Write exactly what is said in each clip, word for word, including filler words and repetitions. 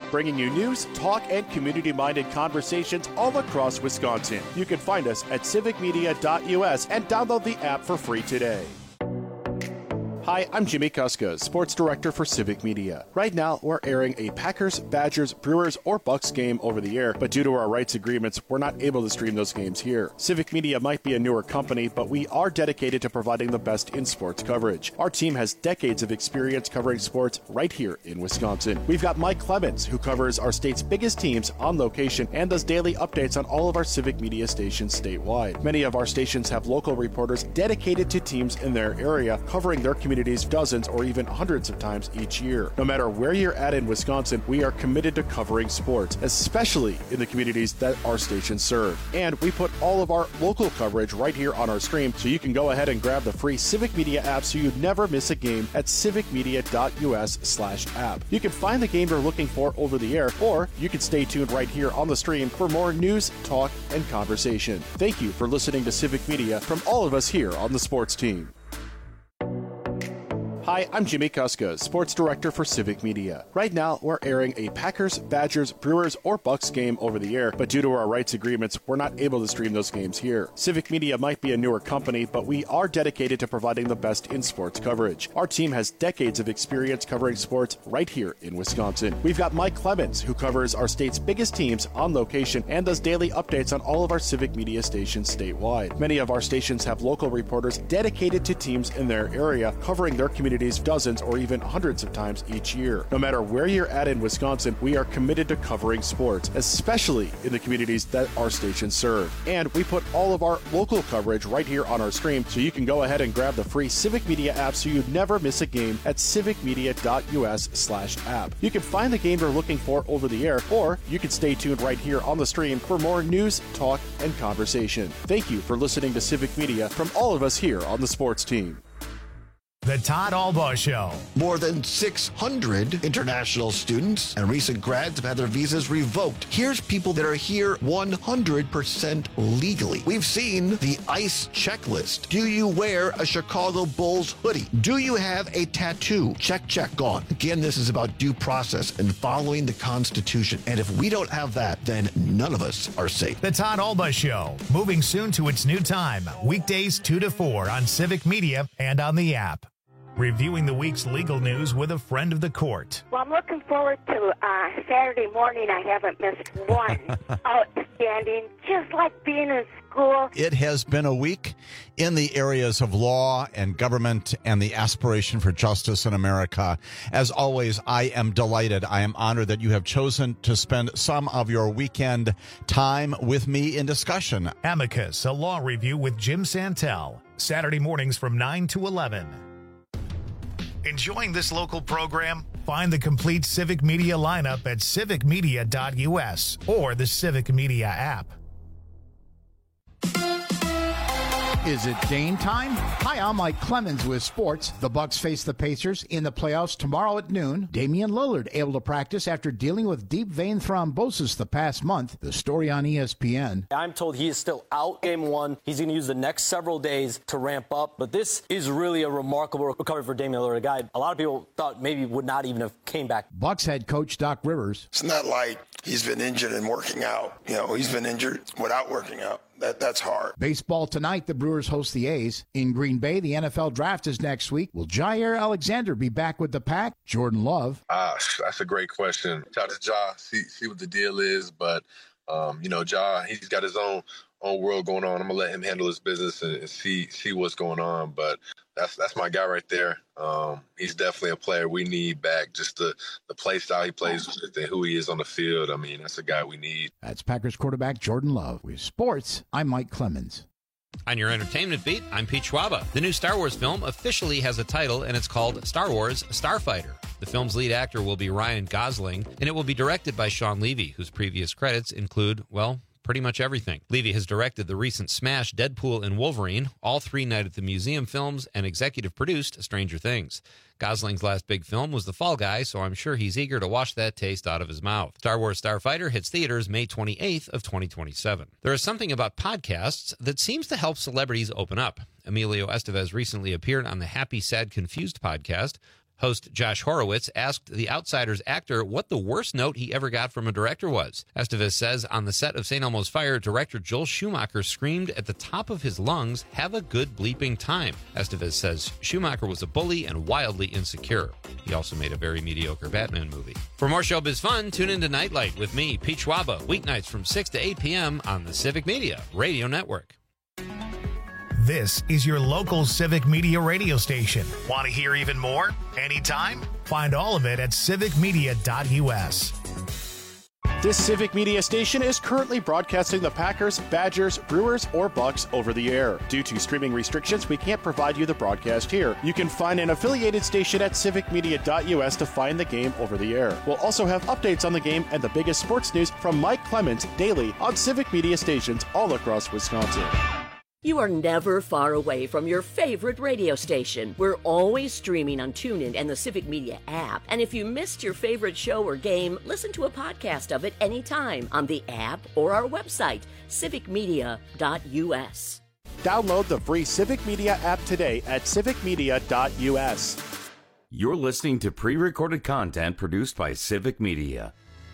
bringing you news, talk, and community-minded conversations all across Wisconsin. You can find us at civic media dot U S and download the app for free today. Hi, I'm Jimmy Kuska, Sports Director for Civic Media. Right now, we're airing a Packers, Badgers, Brewers, or Bucks game over the air, but due to our rights agreements, we're not able to stream those games here. Civic Media might be a newer company, but we are dedicated to providing the best in sports coverage. Our team has decades of experience covering sports right here in Wisconsin. We've got Mike Clemens, who covers our state's biggest teams on location and does daily updates on all of our Civic Media stations statewide. Many of our stations have local reporters dedicated to teams in their area, covering their community dozens or even hundreds of times each year. No matter where you're at in Wisconsin, we are committed to covering sports, especially in the communities that our stations serve. And we put all of our local coverage right here on our stream, so you can go ahead and grab the free Civic Media app so you never miss a game at civic media dot U S slash app. You can find the game you're looking for over the air, or you can stay tuned right here on the stream for more news, talk, and conversation. Thank you for listening to Civic Media from all of us here on the sports team. Hi, I'm Jimmy Kuska, Sports Director for Civic Media. Right now, we're airing a Packers, Badgers, Brewers, or Bucks game over the air, but due to our rights agreements, we're not able to stream those games here. Civic Media might be a newer company, but we are dedicated to providing the best in sports coverage. Our team has decades of experience covering sports right here in Wisconsin. We've got Mike Clemens, who covers our state's biggest teams on location and does daily updates on all of our Civic Media stations statewide. Many of our stations have local reporters dedicated to teams in their area, covering their community dozens or even hundreds of times each year. No matter where you're at in Wisconsin, we are committed to covering sports, especially in the communities that our stations serve. And we put all of our local coverage right here on our stream, so you can go ahead and grab the free Civic Media app so you never miss a game at civic media dot U S slash app. You can find the game you're looking for over the air, or you can stay tuned right here on the stream for more news, talk, and conversation. Thank you for listening to Civic Media from all of us here on the sports team. The Todd Albaugh Show. More than six hundred international students and recent grads have had their visas revoked. Here's people that are here one hundred percent legally. We've seen the ICE checklist. Do you wear a Chicago Bulls hoodie? Do you have a tattoo? Check, check, gone. Again, this is about due process and following the Constitution. And if we don't have that, then none of us are safe. The Todd Albaugh Show, moving soon to its new time. Weekdays two to four on Civic Media and on the app. Reviewing the week's legal news with a friend of the court. Well, I'm looking forward to uh, Saturday morning. I haven't missed one. Outstanding. Just like being in school. It has been a week in the areas of law and government and the aspiration for justice in America. As always, I am delighted. I am honored that you have chosen to spend some of your weekend time with me in discussion. Amicus, a law review with Jim Santel. Saturday mornings from nine to eleven. Enjoying this local program? Find the complete Civic Media lineup at civic media dot U S or the Civic Media app. Is it game time? Hi, I'm Mike Clemens with sports. The Bucks face the Pacers in the playoffs tomorrow at noon. Damian Lillard able to practice after dealing with deep vein thrombosis the past month. The story on E S P N. I'm told he is still out game one. He's going to use the next several days to ramp up. But this is really a remarkable recovery for Damian Lillard, a guy a lot of people thought maybe would not even have came back. Bucks head coach Doc Rivers. It's not like he's been injured and working out. You know, he's been injured without working out. That That's hard. Baseball tonight, the Brewers host the A's. In Green Bay, the N F L draft is next week. Will Jair Alexander be back with the Pack? Jordan Love. Ah, that's a great question. Shout out to Ja, see, see what the deal is. But, um, you know, Ja, he's got his own own world going on. I'm going to let him handle his business and, and see see what's going on. But that's that's my guy right there. Um, he's definitely a player we need back. Just the, the play style he plays with and who he is on the field. I mean, that's a guy we need. That's Packers quarterback Jordan Love. With sports, I'm Mike Clemens. On your entertainment beat, I'm Pete Schwaba. The new Star Wars film officially has a title, and it's called Star Wars Starfighter. The film's lead actor will be Ryan Gosling, and it will be directed by Sean Levy, whose previous credits include, well, pretty much everything. Levy has directed the recent smash Deadpool and Wolverine, all three Night at the Museum films, and executive produced Stranger Things. Gosling's last big film was The Fall Guy, so I'm sure he's eager to wash that taste out of his mouth. Star Wars Starfighter hits theaters May twenty-eighth of twenty twenty-seven. There is something about podcasts that seems to help celebrities open up. Emilio Estevez recently appeared on the Happy, Sad, Confused podcast. Host Josh Horowitz asked The Outsiders actor what the worst note he ever got from a director was. Estevez says on the set of Saint Elmo's Fire, director Joel Schumacher screamed at the top of his lungs, "Have a good bleeping time." Estevez says Schumacher was a bully and wildly insecure. He also made a very mediocre Batman movie. For more showbiz fun, tune into Nightlight with me, Pete Schwaba, weeknights from six to eight p.m. on the Civic Media Radio Network. This is your local Civic Media radio station. Want to hear even more? Anytime? Find all of it at civic media dot u s. This Civic Media station is currently broadcasting the Packers, Badgers, Brewers, or Bucks over the air. Due to streaming restrictions, we can't provide you the broadcast here. You can find an affiliated station at civic media dot u s to find the game over the air. We'll also have updates on the game and the biggest sports news from Mike Clemens daily on Civic Media stations all across Wisconsin. You are never far away from your favorite radio station. We're always streaming on TuneIn and the Civic Media app. And if you missed your favorite show or game, listen to a podcast of it anytime on the app or our website, civic media dot u s. Download the free Civic Media app today at civic media dot u s. You're listening to pre-recorded content produced by Civic Media.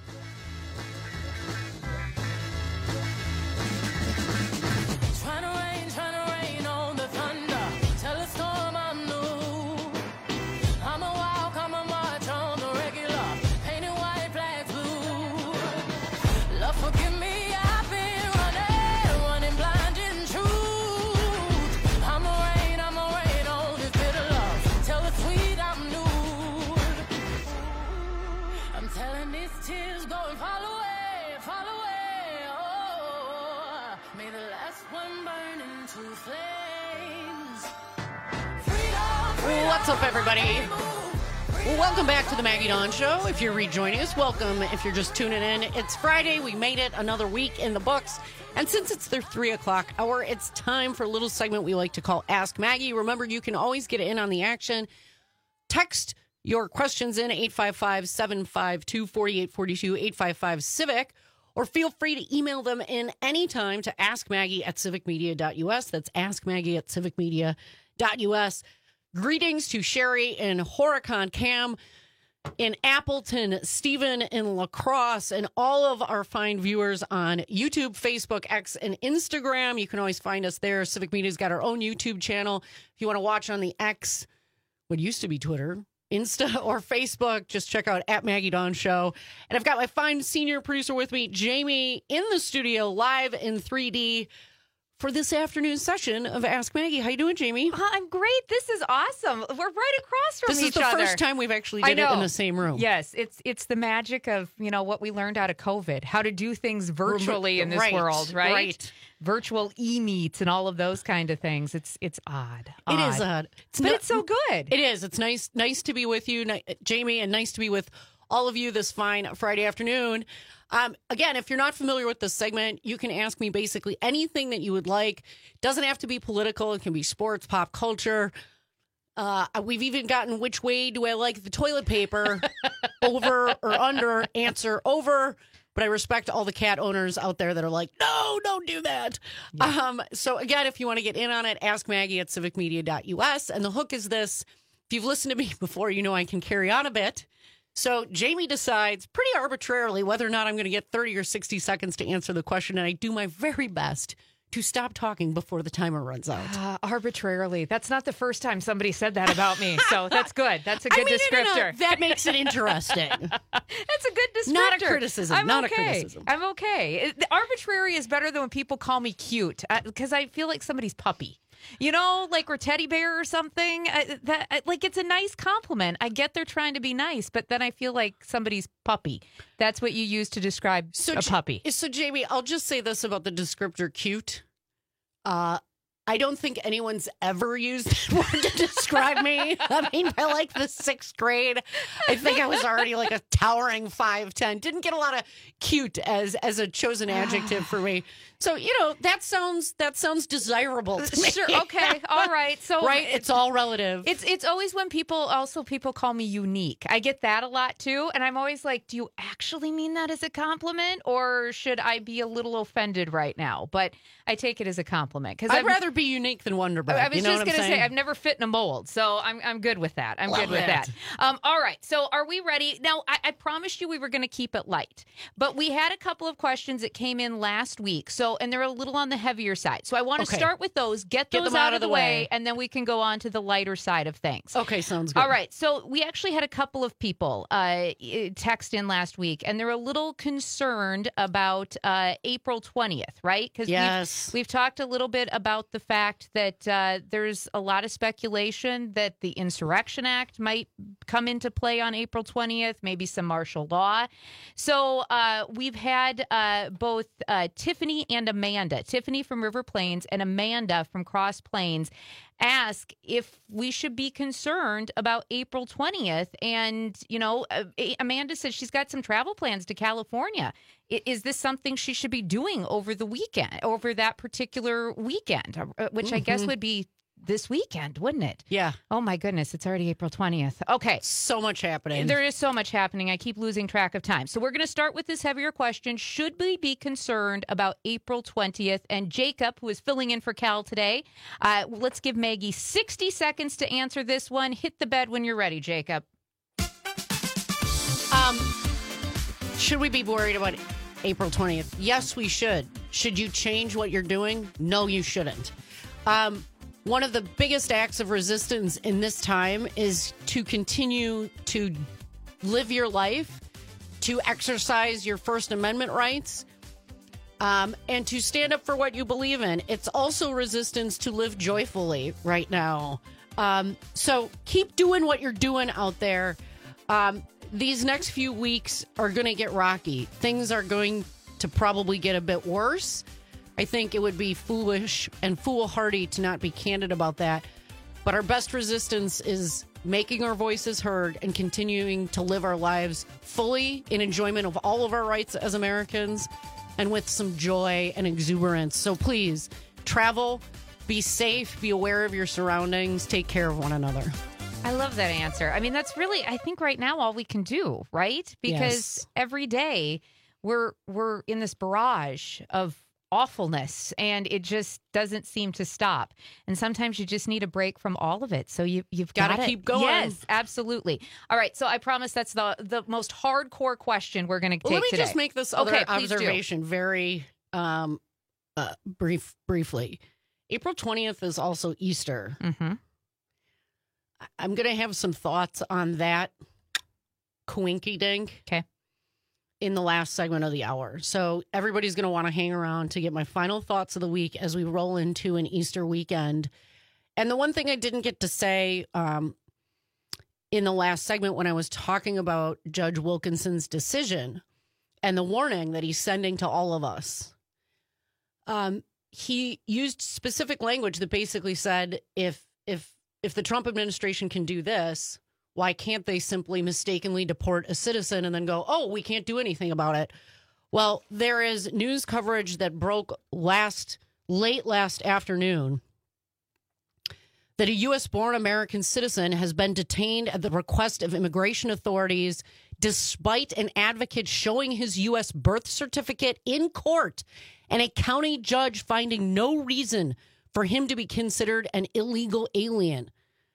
What's up, everybody? Welcome back to the Maggie Dawn Show. If you're rejoining us, welcome. If you're just tuning in, it's Friday. We made it another week in the books. And since it's their three o'clock hour, it's time for a little segment we like to call Ask Maggie. Remember, you can always get in on the action. Text your questions in eight five five, seven five two, four eight four two, eight five five, CIVIC, or feel free to email them in anytime to askmaggie at civic media dot u s. That's askmaggie at civic media dot u s. Greetings to Sherry in Horicon, Cam in Appleton, Stephen in La Crosse, and all of our fine viewers on YouTube, Facebook, X, and Instagram. You can always find us there. Civic Media's got our own YouTube channel. If you want to watch on the X, what used to be Twitter, Insta, or Facebook, just check out at Maggie Dawn Show. And I've got my fine senior producer with me, Jamie, in the studio, live in three D. For this afternoon session of Ask Maggie. How you doing, Jamie? Uh, I'm great. This is awesome. We're right across from this each other. This is the first time we've actually did it in the same room. Yes, it's it's the magic of, you know, what we learned out of COVID, how to do things virtually in this right, world, right? Right. Virtual e-meets and all of those kind of things. It's it's odd. It odd. is odd. It's but not, it's so good. It is. It's nice nice to be with you, Jamie, and nice to be with all of you this fine Friday afternoon. Um, again, if you're not familiar with this segment, you can ask me basically anything that you would like. Doesn't have to be political. It can be sports, pop culture. Uh, we've even gotten which way do I like the toilet paper, over or under, answer over. But I respect all the cat owners out there that are like, no, don't do that. Yeah. Um, so again, if you want to get in on it, ask Maggie at civic media dot u s. And the hook is this. If you've listened to me before, you know I can carry on a bit. So Jamie decides pretty arbitrarily whether or not I'm going to get thirty or sixty seconds to answer the question, and I do my very best to stop talking before the timer runs out. Uh, arbitrarily. That's not the first time somebody said that about me, so that's good. That's a good I mean, descriptor. No, no, no. That makes it interesting. That's a good descriptor. Not a criticism. I'm not okay. a criticism. I'm okay. It, the arbitrary is better than when people call me cute, because I feel like somebody's puppy. You know, like we're teddy bear or something. I, that I, like it's a nice compliment. I get they're trying to be nice, but then I feel like somebody's puppy. That's what you use to describe so, a puppy. So, Jamie, I'll just say this about the descriptor cute. Uh, I don't think anyone's ever used that word to describe me. I mean, by like the sixth grade, I think I was already like a towering five ten. Didn't get a lot of cute as as a chosen adjective for me. So, you know, that sounds that sounds desirable to me. Sure, okay, all right. So right, it's all relative. It's it's always when people also people call me unique. I get that a lot too, and I'm always like, do you actually mean that as a compliment, or should I be a little offended right now? But I take it as a compliment because I'd I'm, rather be unique than Wonder Bread. I was you know just going to say, I've never fit in a mold, so I'm I'm good with that. I'm Love good with it. that. Um, all right, so are we ready? Now, I, I promised you we were going to keep it light, but we had a couple of questions that came in last week, so and they're a little on the heavier side. So I want to Okay. start with those, get, Get those them out, of the way, way. and then we can go on to the lighter side of things. Okay, sounds good. All right, so we actually had a couple of people uh, text in last week, and they're a little concerned about uh, April twentieth, right? Because Yes. we've, we've talked a little bit about the fact that uh, there's a lot of speculation that the Insurrection Act might come into play on April twentieth, maybe some martial law. So uh, we've had uh, both uh, Tiffany and Amanda, Tiffany from River Plains and Amanda from Cross Plains, ask if we should be concerned about April twentieth. And, you know, uh, Amanda says she's got some travel plans to California. I- Is this something she should be doing over the weekend, over that particular weekend, uh, which I guess Mhm. would be this weekend, wouldn't it? Yeah. Oh, my goodness. It's already April twentieth. Okay. So much happening. There is so much happening. I keep losing track of time. So we're going to start with this heavier question. Should we be concerned about April twentieth? And Jacob, who is filling in for Cal today, uh, let's give Maggie sixty seconds to answer this one. Hit the bed when you're ready, Jacob. Um, should we be worried about April twentieth? Yes, we should. Should you change what you're doing? No, you shouldn't. Um, one of the biggest acts of resistance in this time is to continue to live your life, to exercise your First Amendment rights, um, and to stand up for what you believe in. It's also resistance to live joyfully right now. Um, so keep doing what you're doing out there. Um, these next few weeks are going to get rocky. Things are going to probably get a bit worse. I think it would be foolish and foolhardy to not be candid about that. But our best resistance is making our voices heard and continuing to live our lives fully in enjoyment of all of our rights as Americans and with some joy and exuberance. So please travel, be safe, be aware of your surroundings, take care of one another. I love that answer. I mean, that's really, I think right now all we can do, right? Because Yes. every day we're we're in this barrage of awfulness and it just doesn't seem to stop. And sometimes you just need a break from all of it. So you you've got Gotta to keep going. Yes, absolutely. All right, so I promise that's the the most hardcore question we're going to take Well, let me today. just make this other Okay, please do. observation very um, uh, brief, briefly. April twentieth is also Easter. Mm-hmm. I- I'm going to have some thoughts on that coinky dink. Okay. In the last segment of the hour. So everybody's going to want to hang around to get my final thoughts of the week as we roll into an Easter weekend. And the one thing I didn't get to say um, in the last segment when I was talking about Judge Wilkinson's decision and the warning that he's sending to all of us, um, he used specific language that basically said, if if if the Trump administration can do this, why can't they simply mistakenly deport a citizen and then go, oh, we can't do anything about it? Well, there is news coverage that broke last late last afternoon that a U S-born American citizen has been detained at the request of immigration authorities despite an advocate showing his U S birth certificate in court and a county judge finding no reason for him to be considered an illegal alien.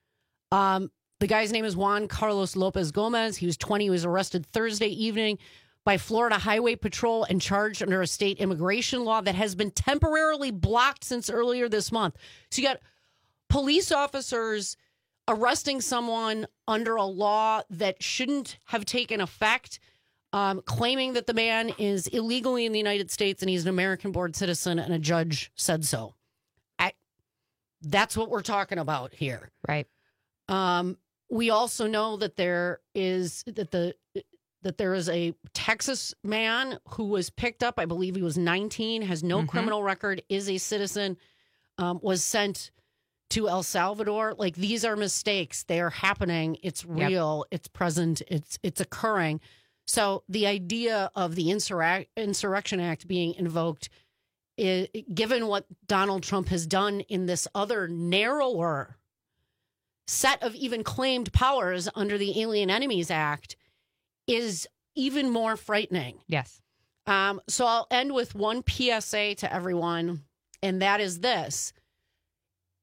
Um, the guy's name is Juan Carlos Lopez Gomez. He was twenty. He was arrested Thursday evening by Florida Highway Patrol and charged under a state immigration law that has been temporarily blocked since earlier this month. So you got police officers arresting someone under a law that shouldn't have taken effect, um, claiming that the man is illegally in the United States and he's an American-born citizen, and a judge said so. I, that's what we're talking about here. Right. Um, we also know that there is that the that there is a Texas man who was picked up. I believe he was nineteen, has no Mhm. criminal record, is a citizen, um, was sent to El Salvador. Like, these are mistakes. They are happening. It's real. It's present. It's it's occurring. So the idea of the Insur- Insurrection Act being invoked, is, given what Donald Trump has done in this other narrower set of even claimed powers under the Alien Enemies Act, is even more frightening. Yes. Um, so I'll end with one P S A to everyone, and that is this.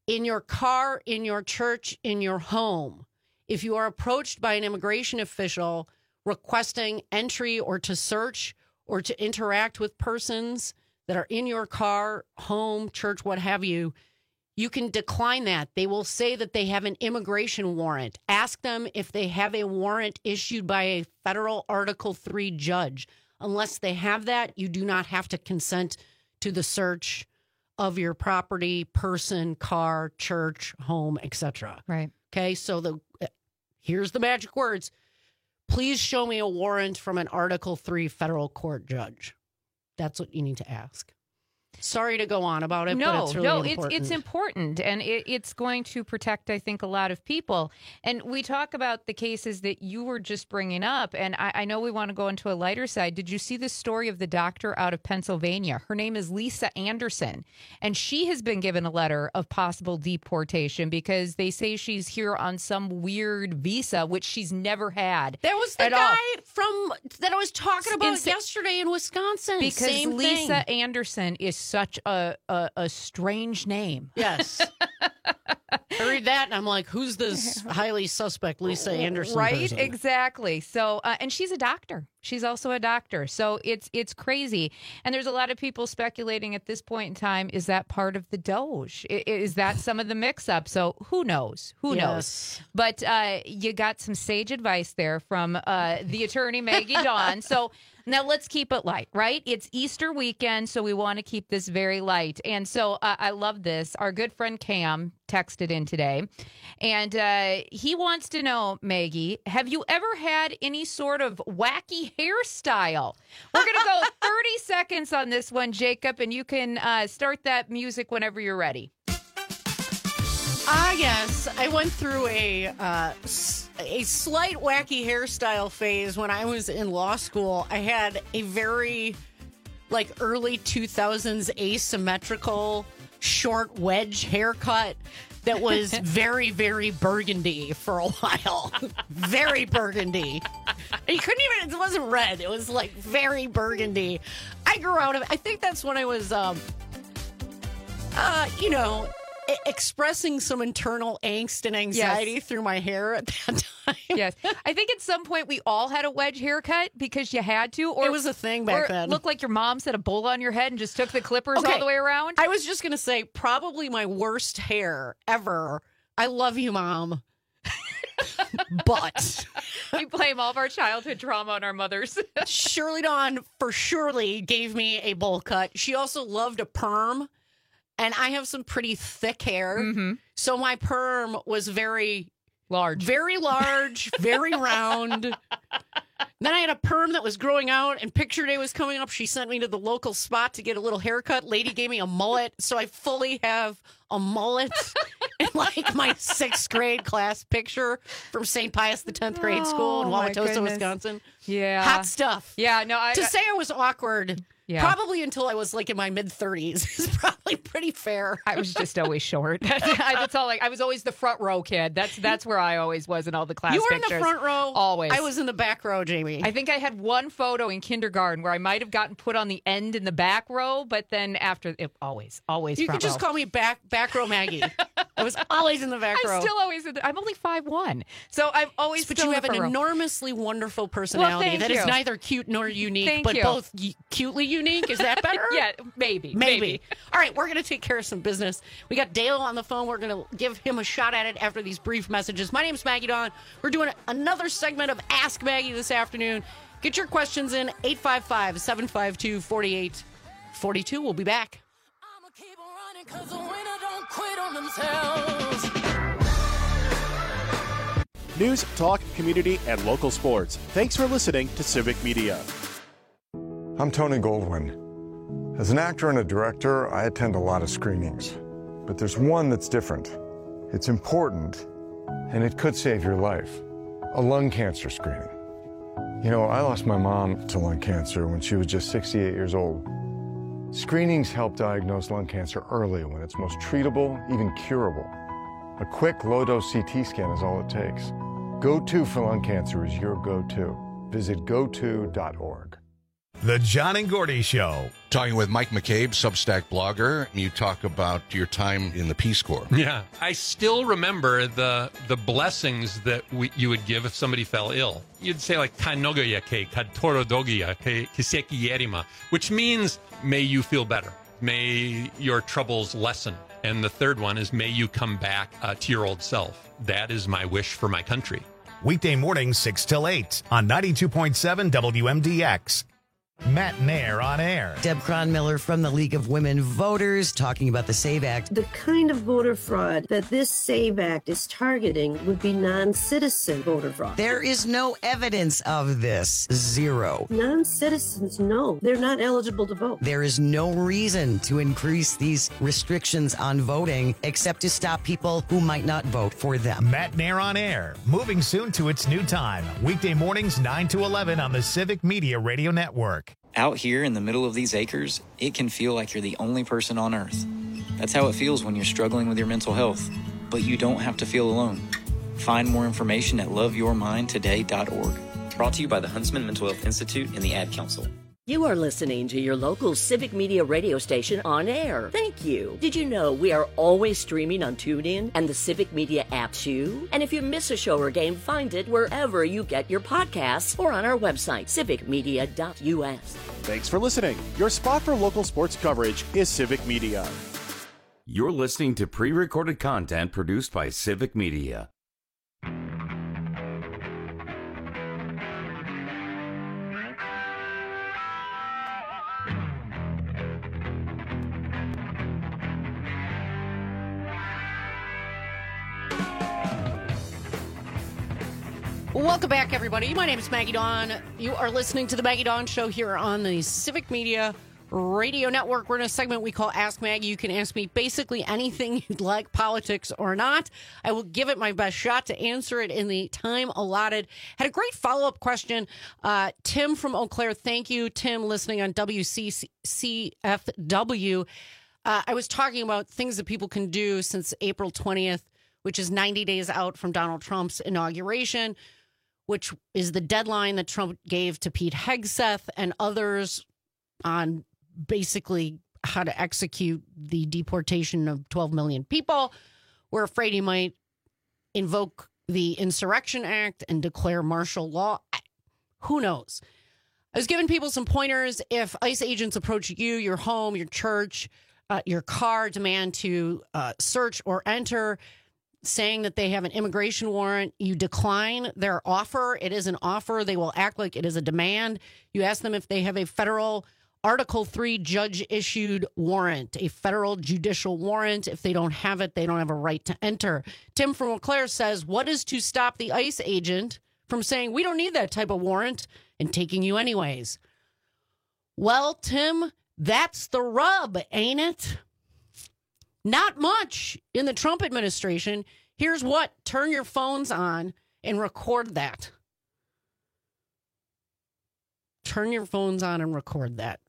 in your car, in your church, in your home, if you are approached by an immigration official requesting entry or to search or to interact with persons that are in your car, home, church, what have you, you can decline that. They will say that they have an immigration warrant. Ask them if they have a warrant issued by a federal Article three judge. Unless they have that, you do not have to consent to the search of your property, person, car, church, home, et cetera. Right. Okay, so the here's the magic words. Please show me a warrant from an Article three federal court judge. That's what you need to ask. Sorry to go on about it, no, but it's really no, important. it's it's important, and it, it's going to protect, I think, a lot of people. And we talk about the cases that you were just bringing up, and I, I know we want to go into a lighter side. Did you see the story of the doctor out of Pennsylvania? Her name is Lisa Anderson, and she has been given a letter of possible deportation because they say she's here on some weird visa, which she's never had. That was the at guy all. from that I was talking about Insa- yesterday in Wisconsin. Because Same Lisa thing. Anderson is such a, a, a strange name. Yes. I read that and I'm like, who's this highly suspect Lisa Anderson Right, person? exactly. So, uh, and she's a doctor. She's also a doctor. So it's it's crazy. And there's a lot of people speculating at this point in time, is that part of the Doge? I- Is that some of the mix-up? So who knows? Who Yes. knows? But uh, you got some sage advice there from uh, the attorney, Maggie Dawn. So now let's keep it light, right? It's Easter weekend, so we want to keep this very light. And so uh, I love this. Our good friend Cam texted in today, and uh, he wants to know, Maggie, have you ever had any sort of wacky hairstyle? We're going to go thirty seconds on this one, Jacob, and you can uh, start that music whenever you're ready. Ah, yes. I went through a uh, s- a slight wacky hairstyle phase when I was in law school. I had a very, like, early two thousands asymmetrical short wedge haircut that was very, very burgundy for a while. Very burgundy. And you couldn't even, it wasn't red. It was, like, very burgundy. I grew out of it. I think that's when I was, um, uh, you know... expressing some internal angst and anxiety Yes. through my hair at that time. Yes. I think at some point we all had a wedge haircut because you had to. Or It was a thing back or then. It looked like your mom set a bowl on your head and just took the clippers Okay. all the way around. I was just going to say, probably my worst hair ever. I love you, Mom. But we blame all of our childhood trauma on our mothers. Shirley Dawn for surely gave me a bowl cut. She also loved a perm. And I have some pretty thick hair. Mm-hmm. So my perm was very large, very large, very round. Then I had a perm that was growing out, and picture day was coming up. She sent me to the local spot to get a little haircut. Lady gave me a mullet. So I fully have a mullet in like my sixth grade class picture from Saint Pius the tenth grade school in Oh, my Wauwatosa, goodness. Wisconsin. Yeah. Hot stuff. Yeah, no, I to I- say I was awkward, Yeah. probably until I was like in my mid thirties, is probably pretty fair. I was just always short. That's all. Like I was always the front row kid. That's that's where I always was in all the class You were pictures. in the front row. Always. I was in the back row, Jamie. I think I had one photo in kindergarten where I might have gotten put on the end in the back row, but then after it, always, always. You front could just row. call me back back row Maggie. I was always in the back I'm row. still always. In the, I'm only five one, so I'm always. But still you in have the an front row. enormously wonderful personality thank that is you. neither cute nor unique, Thank but you. both y- cutely unique. Is that better? Yeah, maybe, Maybe. maybe. All right, we're going to take care of some business. We got Dale on the phone. We're going to give him a shot at it after these brief messages. My name's Maggie Dawn. We're doing another segment of Ask Maggie this afternoon. Get your questions in eight five five, seven five two, four eight four two. We'll be back. News, talk, community, and local sports. Thanks for listening to Civic Media. I'm Tony Goldwyn. As an actor and a director, I attend a lot of screenings. But there's one that's different. It's important, and it could save your life. A lung cancer screening. You know, I lost my mom to lung cancer when she was just sixty-eight years old. Screenings help diagnose lung cancer early when it's most treatable, even curable. A quick low-dose C T scan is all it takes. Go to for lung cancer is your go-to. Visit go to dot org. The John and Gordy Show. Talking with Mike McCabe, Substack blogger. You talk about your time in the Peace Corps. Yeah. I still remember the the blessings that we, you would give if somebody fell ill. You'd say like, Kanogoya ke, Katorodogia ke, Kiseki Yerima, which means, may you feel better. May your troubles lessen. And the third one is, may you come back uh, to your old self. That is my wish for my country. Weekday mornings, six till eight on ninety-two point seven W M D X. Matt Nair on air. Deb Cronmiller from the League of Women Voters talking about the SAVE Act. The kind of voter fraud that this SAVE Act is targeting would be non-citizen voter fraud. There is no evidence of this. Zero. Non-citizens, no. They're not eligible to vote. There is no reason to increase these restrictions on voting except to stop people who might not vote for them. Matt Nair on air. Moving soon to its new time. Weekday mornings, nine to eleven on the Civic Media Radio Network. Out here in the middle of these acres, it can feel like you're the only person on Earth. That's how it feels when you're struggling with your mental health. But you don't have to feel alone. Find more information at love your mind today dot org. Brought to you by the Huntsman Mental Health Institute and the Ad Council. You are listening to your local Civic Media radio station on air. Thank you. Did you know we are always streaming on TuneIn and the Civic Media app too? And if you miss a show or game, find it wherever you get your podcasts or on our website, civic media dot U S. Thanks for listening. Your spot for local sports coverage is Civic Media. You're listening to pre-recorded content produced by Civic Media. Welcome back, everybody. My name is Maggie Dawn. You are listening to the Maggie Dawn Show here on the Civic Media Radio Network. We're in a segment we call Ask Maggie. You can ask me basically anything you'd like, politics or not. I will give it my best shot to answer it in the time allotted. Had a great follow-up question. Uh, Tim from Eau Claire, thank you. Tim, listening on W C C F W. Uh, I was talking about things that people can do since April twentieth, which is ninety days out from Donald Trump's inauguration, which is the deadline that Trump gave to Pete Hegseth and others on basically how to execute the deportation of twelve million people. We're afraid he might invoke the Insurrection Act and declare martial law. Who knows? I was giving people some pointers. If ICE agents approach you, your home, your church, uh, your car, demand to uh, search or enter, saying that they have an immigration warrant, you decline their offer. It is an offer. They will act like it is a demand. You ask them if they have a federal Article three judge-issued warrant, a federal judicial warrant. If they don't have it, they don't have a right to enter. Tim from Eau Claire says, what is to stop the ICE agent from saying, we don't need that type of warrant, and taking you anyways? Well, Tim, that's the rub, ain't it? Not much in the Trump administration. Here's what. Turn your phones on and record that. Turn your phones on and record that.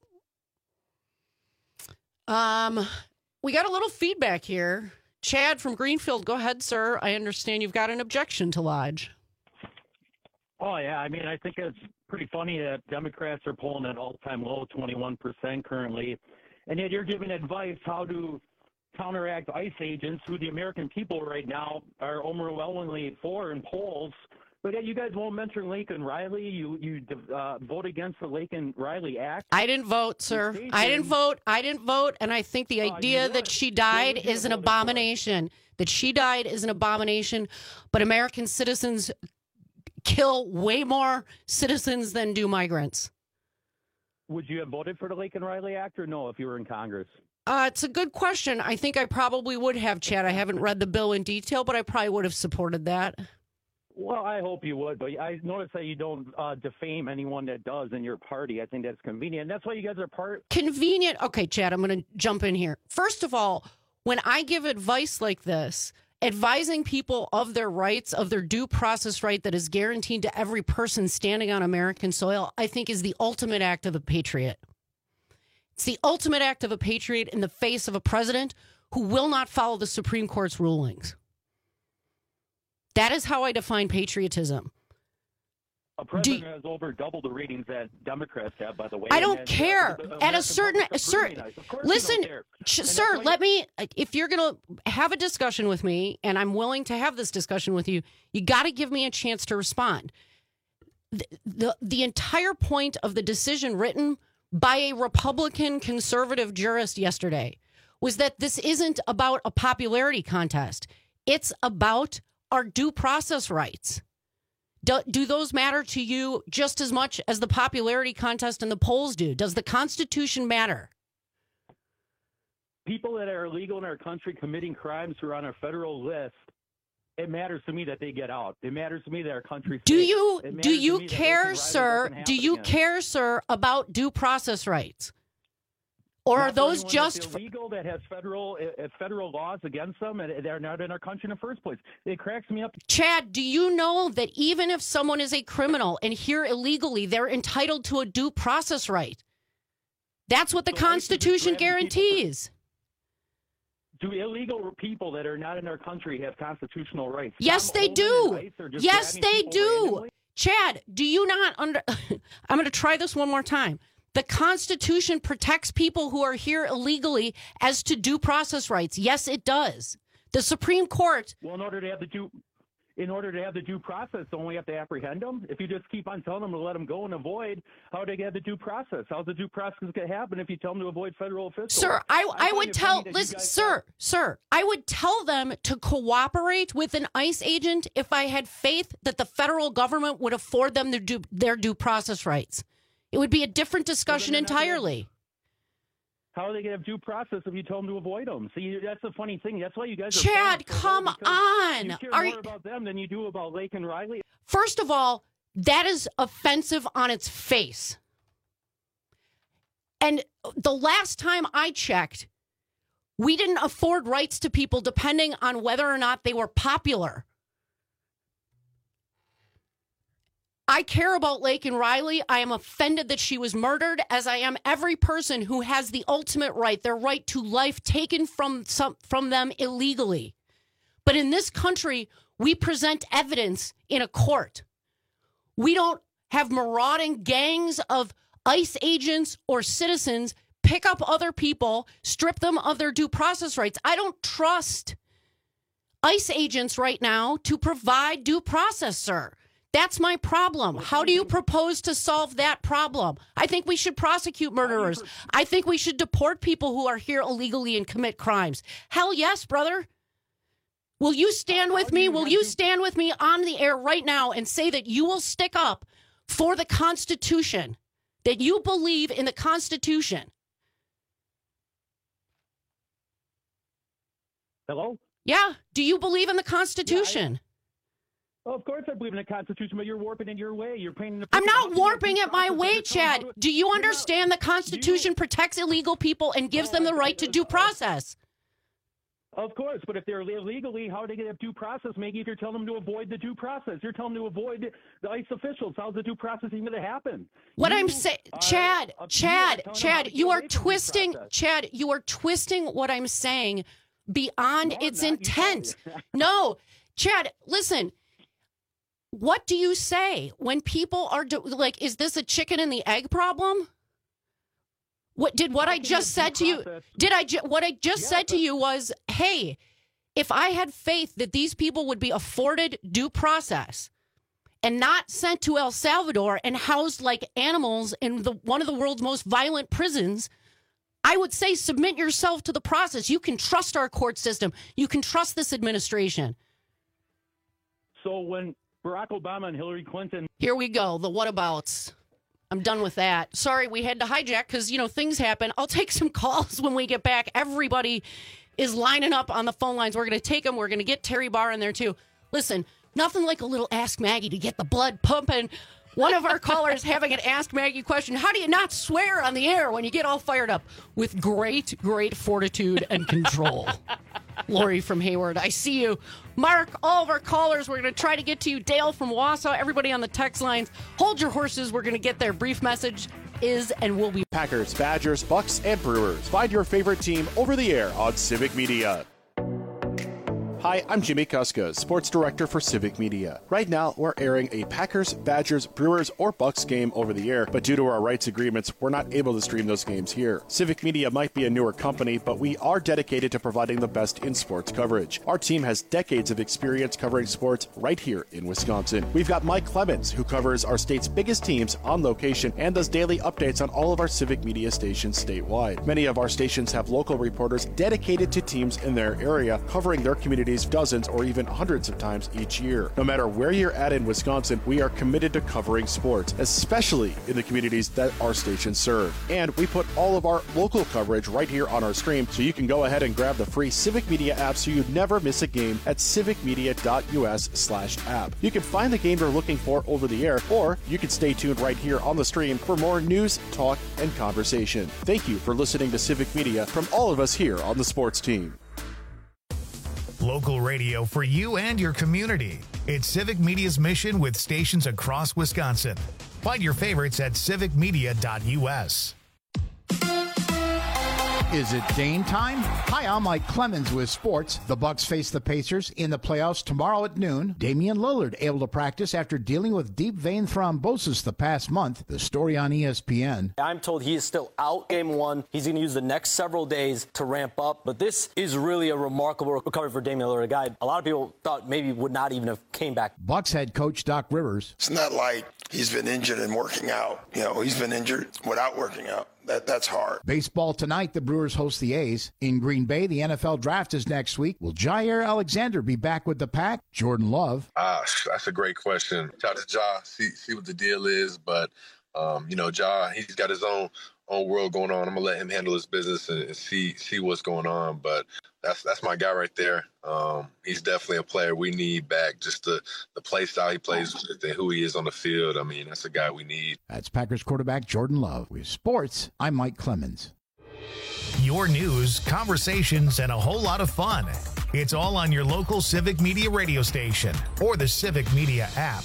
Um, we got a little feedback here. Chad from Greenfield, go ahead, sir. I understand you've got an objection to lodge. Oh, yeah. I mean, I think it's pretty funny that Democrats are polling at all-time low, twenty-one percent currently, and yet you're giving advice how to counteract ICE agents who the American people right now are overwhelmingly for in polls. But yet you guys won't mention Laken Riley. You you uh, vote against the Laken Riley Act. I didn't vote, sir. I didn't vote. I didn't vote. And I think the idea uh, that she died is an abomination. That she died is an abomination. But American citizens kill way more citizens than do migrants. Would you have voted for the Laken Riley Act or no if you were in Congress? Uh, it's a good question. I think I probably would have, Chad. I haven't read the bill in detail, but I probably would have supported that. Well, I hope you would, but I notice that you don't uh, defame anyone that does in your party. I think that's convenient. That's why you guys are part. Convenient. Okay, Chad, I'm going to jump in here. First of all, when I give advice like this, advising people of their rights, of their due process right that is guaranteed to every person standing on American soil, I think is the ultimate act of a patriot. It's the ultimate act of a patriot in the face of a president who will not follow the Supreme Court's rulings. That is how I define patriotism. A president has over double the ratings that Democrats have, by the way. I don't and, care. uh, the At a American certain, public are certain, pretty nice. Of course listen, you don't care. sh- And sir, that's why let me, if you're going to have a discussion with me, and I'm willing to have this discussion with you, you got to give me a chance to respond. The, the, the entire point of the decision written by a Republican conservative jurist yesterday was that this isn't about a popularity contest. It's about our due process rights. Do, do those matter to you just as much as the popularity contest and the polls do? Does the Constitution matter? People that are illegal in our country committing crimes who are on our federal list, it matters to me that they get out. It matters to me that our country's Do safe. you It do matters to you me that care, Nathan Riley sir? doesn't Do happen you again. care, sir, about due process rights? Or Not are for those anyone just that's illegal that has federal uh, federal laws against them, and they're not in our country in the first place? It cracks me up. Chad, do you know that even if someone is a criminal and here illegally, they're entitled to a due process right? That's what the So ICE is Constitution just grabbing people guarantees. Do illegal people that are not in our country have constitutional rights? Yes, Tom they Homan do. and ICE are just Yes, grabbing they people do. randomly? Chad, do you not under I'm going to try this one more time. The Constitution protects people who are here illegally as to due process rights. Yes, it does. The Supreme Court. Well, in order to have the due, in order to have the due process, don't we have to apprehend them? If you just keep on telling them to let them go and avoid, how do they get the due process? How's the due process going to happen if you tell them to avoid federal officials? Sir, I, I'm I finding would it tell, funny that you listen, guys sir, sir, I would tell them to cooperate with an ICE agent if I had faith that the federal government would afford them their due, their due process rights. It would be a different discussion they're not gonna- entirely. How are they going to have due process if you tell them to avoid them? See, that's the funny thing. That's why you guys are Chad, so low, come because on. You care Are more you- about them than you do about Lake and Riley. First of all, that is offensive on its face. And the last time I checked, we didn't afford rights to people depending on whether or not they were popular. I care about Lake and Riley. I am offended that she was murdered, as I am every person who has the ultimate right, their right to life taken from some, from them illegally. But in this country, we present evidence in a court. We don't have marauding gangs of ICE agents or citizens pick up other people, strip them of their due process rights. I don't trust ICE agents right now to provide due process, sir. That's my problem. How do you propose to solve that problem? I think we should prosecute murderers. I think we should deport people who are here illegally and commit crimes. Hell yes, brother. Will you stand with me? Will you stand with me on the air right now and say that you will stick up for the Constitution, that you believe in the Constitution? Hello? Yeah. Do you believe in the Constitution? Yeah, I, well, of course I believe in the Constitution, but you're warping it your way. You're painting the I'm picture. not warping it my way, Chad. Do you understand the Constitution protects illegal people and gives them the right to due process? Of course, but if they're illegally, how are they going to have due process? Maybe if you're telling them to avoid the due process, you're telling them to avoid the ICE officials. How's the due process even going to happen? What You I'm saying, are Chad, up to Chad, you telling them how Chad, to you get are away from due twisting, process. Chad, you are twisting what I'm saying beyond No, I'm its not. You intent. told- No, Chad, listen. What do you say when people are do- like, is this a chicken and the egg problem? What did what How I can just you said to you? process- Did I ju- what I just Yeah, said to but- you was, hey, if I had faith that these people would be afforded due process and not sent to El Salvador and housed like animals in the one of the world's most violent prisons, I would say submit yourself to the process. You can trust our court system. You can trust this administration. So when Barack Obama and Hillary Clinton. Here we go. The whatabouts. I'm done with that. Sorry, we had to hijack because, you know, things happen. I'll take some calls when we get back. Everybody is lining up on the phone lines. We're going to take them. We're going to get Terry Barr in there, too. Listen, nothing like a little Ask Maggie to get the blood pumping. One of our callers having an Ask Maggie question. How do you not swear on the air when you get all fired up? With great, great fortitude and control. Lori from Hayward, I see you. Mark, all of our callers, we're going to try to get to you. Dale from Wausau, everybody on the text lines. Hold your horses. We're going to get their brief message is and will be. Packers, Badgers, Bucks, and Brewers. Find your favorite team over the air on Civic Media. Hi, I'm Jimmy Kuska, Sports Director for Civic Media. Right now, we're airing a Packers, Badgers, Brewers, or Bucks game over the air, but due to our rights agreements, we're not able to stream those games here. Civic Media might be a newer company, but we are dedicated to providing the best in sports coverage. Our team has decades of experience covering sports right here in Wisconsin. We've got Mike Clemens, who covers our state's biggest teams on location and does daily updates on all of our Civic Media stations statewide. Many of our stations have local reporters dedicated to teams in their area, covering their communities dozens or even hundreds of times each year. No matter where you're at in Wisconsin, we are committed to covering sports, especially in the communities that our stations serve. And we put all of our local coverage right here on our stream, so you can go ahead and grab the free Civic Media app so you never miss a game at civicmedia.us slash app. You can find the game you're looking for over the air, or you can stay tuned right here on the stream for more news, talk, and conversation. Thank you for listening to Civic Media from all of us here on the sports team. Local radio for you and your community. It's Civic Media's mission with stations across Wisconsin. Find your favorites at civic media dot u s. Is it Dane time? Hi, I'm Mike Clemens with sports. The Bucks face the Pacers in the playoffs tomorrow at noon. Damian Lillard able to practice after dealing with deep vein thrombosis the past month. The story on E S P N. I'm told he is still out game one. He's going to use the next several days to ramp up. But this is really a remarkable recovery for Damian Lillard, a guy a lot of people thought maybe would not even have came back. Bucks head coach Doc Rivers. It's not like he's been injured and working out. You know, he's been injured without working out. That That's hard. Baseball tonight, the Brewers host the A's. In Green Bay, the N F L draft is next week. Will Jair Alexander be back with the Pack? Jordan Love. Ah, that's a great question. Shout out to Ja, see, see what the deal is. But, um, you know, Ja, he's got his own own world going on. I'm going to let him handle his business and, and see see what's going on. But that's that's my guy right there. Um, he's definitely a player we need back. Just the, the play style he plays with and who he is on the field. I mean, that's a guy we need. That's Packers quarterback Jordan Love. With sports, I'm Mike Clemens. Your news, conversations, and a whole lot of fun. It's all on your local Civic Media radio station or the Civic Media app.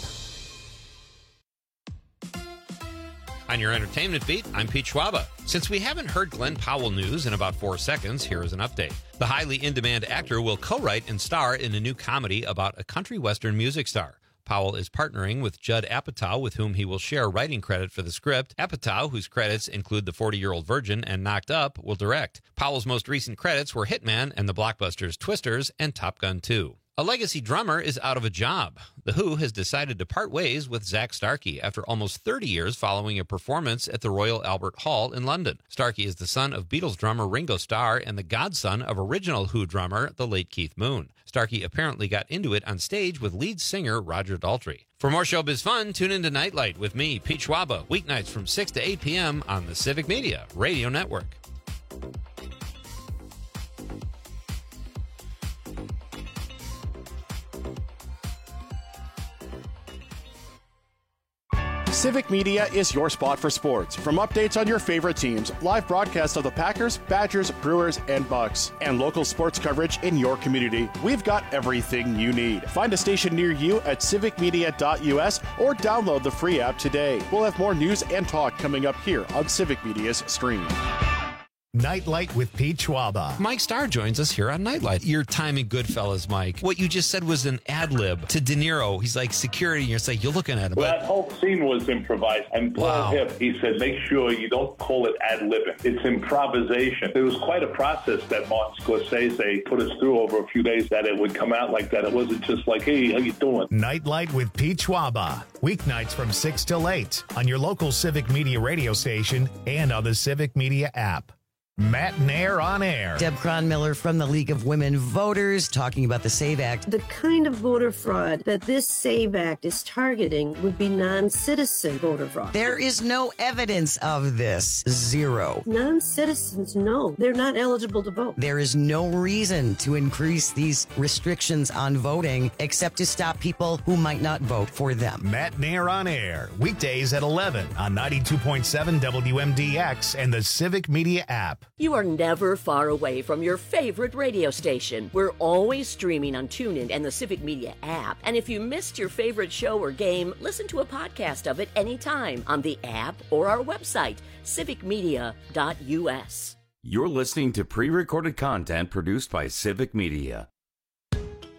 On your entertainment beat, I'm Pete Schwaba. Since we haven't heard Glenn Powell news in about four seconds, here is an update. The highly in-demand actor will co-write and star in a new comedy about a country western music star. Powell is partnering with Judd Apatow, with whom he will share writing credit for the script. Apatow, whose credits include The forty-Year-Old Virgin and Knocked Up, will direct. Powell's most recent credits were Hitman and the blockbusters Twisters and Top Gun two. A legacy drummer is out of a job. The Who has decided to part ways with Zak Starkey after almost thirty years following a performance at the Royal Albert Hall in London. Starkey is the son of Beatles drummer Ringo Starr and the godson of original Who drummer, the late Keith Moon. Starkey apparently got into it on stage with lead singer Roger Daltrey. For more showbiz fun, tune into Nightlight with me, Pete Schwaba, weeknights from six to eight p.m. on the Civic Media Radio Network. Civic Media is your spot for sports. From updates on your favorite teams, live broadcasts of the Packers, Badgers, Brewers, and Bucks, and local sports coverage in your community, we've got everything you need. Find a station near you at civic media dot u s or download the free app today. We'll have more news and talk coming up here on Civic Media's stream. Nightlight with Pete Schwaba. Mike Starr joins us here on Nightlight. Your time in Goodfellas, Mike. What you just said was an ad-lib to De Niro. He's like security, and you're like, you're looking at him. Well, that whole scene was improvised. And Paul Wow. Hip, he said, make sure you don't call it ad-libbing. It's improvisation. It was quite a process that Martin Scorsese put us through over a few days, that it would come out like that. It wasn't just like, hey, how you doing? Nightlight with Pete Schwaba. Weeknights from six till eight on your local Civic Media radio station and on the Civic Media app. Matt Nair on air. Deb Cronmiller from the League of Women Voters talking about the SAVE Act. The kind of voter fraud that this SAVE Act is targeting would be non-citizen voter fraud. There is no evidence of this. Zero. Non-citizens, no. They're not eligible to vote. There is no reason to increase these restrictions on voting except to stop people who might not vote for them. Matt Nair on air. Weekdays at eleven on ninety-two point seven W M D X and the Civic Media app. You are never far away from your favorite radio station. We're always streaming on TuneIn and the Civic Media app. And if you missed your favorite show or game, listen to a podcast of it anytime on the app or our website, civic media dot u s. You're listening to pre-recorded content produced by Civic Media.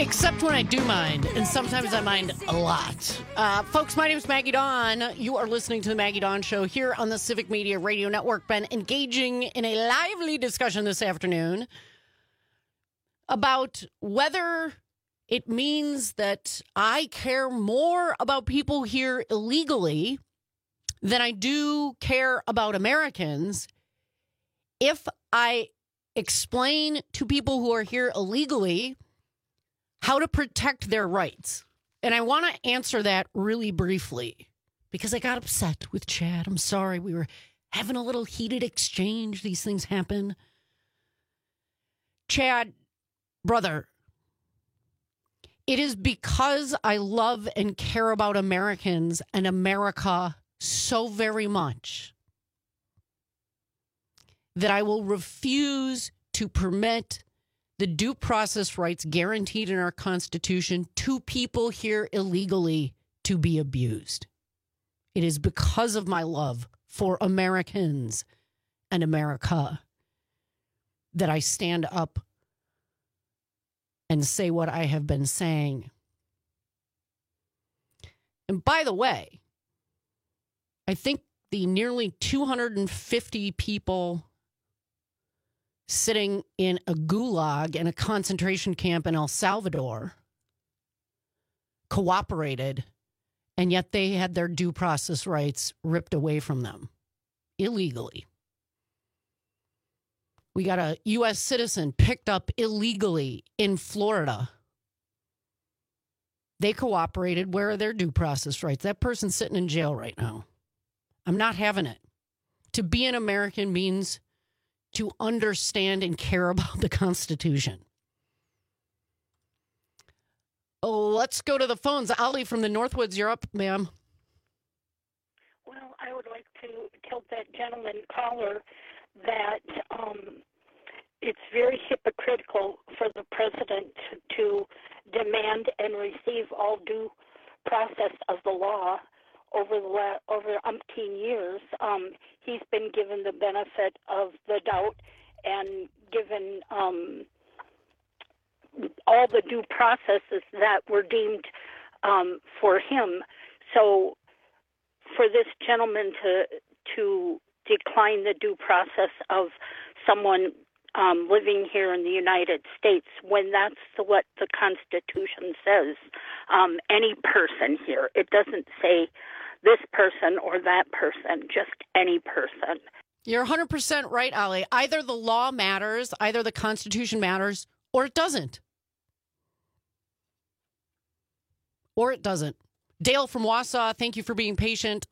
Except when I do mind, and sometimes I mind a lot. Uh, folks, my name is Maggie Dawn. You are listening to the Maggie Dawn Show here on the Civic Media Radio Network. Been engaging in a lively discussion this afternoon about whether it means that I care more about people here illegally than I do care about Americans if I explain to people who are here illegally how to protect their rights. And I want to answer that really briefly because I got upset with Chad. I'm sorry. We were having a little heated exchange. These things happen. Chad, brother, it is because I love and care about Americans and America so very much that I will refuse to permit the due process rights guaranteed in our Constitution to people here illegally to be abused. It is because of my love for Americans and America that I stand up and say what I have been saying. And by the way, I think the nearly two hundred fifty people sitting in a gulag in a concentration camp in El Salvador cooperated, and yet they had their due process rights ripped away from them illegally. We got a U S citizen picked up illegally in Florida. They cooperated. Where are their due process rights? That person's sitting in jail right now. I'm not having it. To be an American means to understand and care about the Constitution. Oh, let's go to the phones. Ali from the Northwoods, you're up, ma'am. Well, I would like to tell that gentleman caller that um, it's very hypocritical for the president to demand and receive all due process of the law over the la- over umpteen years. Um, he's been given the benefit of the doubt and given um, all the due processes that were deemed um, for him. So for this gentleman to to decline the due process of someone um, living here in the United States, when that's what the Constitution says, um, any person here, it doesn't say this person or that person, just any person. You're one hundred percent right, Ali. Either the law matters, either the Constitution matters, or it doesn't. Or it doesn't. Dale from Wausau, thank you for being patient.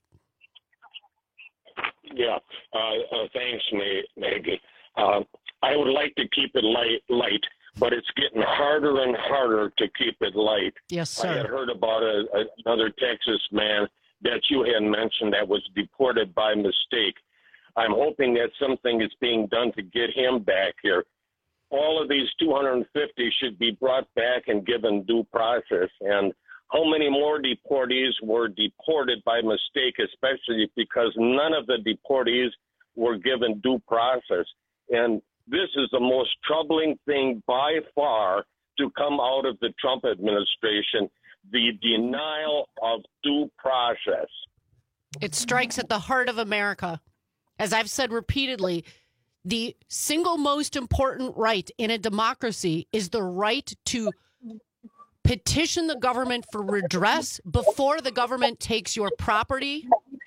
Yeah, uh, uh, thanks, Maggie. Uh, I would like to keep it light, light, but it's getting harder and harder to keep it light. Yes, sir. I had heard about a, a, another Texas man that you had mentioned that was deported by mistake. I'm hoping that something is being done to get him back here. All of these two hundred fifty should be brought back and given due process. And how many more deportees were deported by mistake, especially because none of the deportees were given due process? And this is the most troubling thing by far to come out of the Trump administration, the denial of due process. It strikes at the heart of America. As I've said repeatedly, the single most important right in a democracy is the right to petition the government for redress before the government takes your property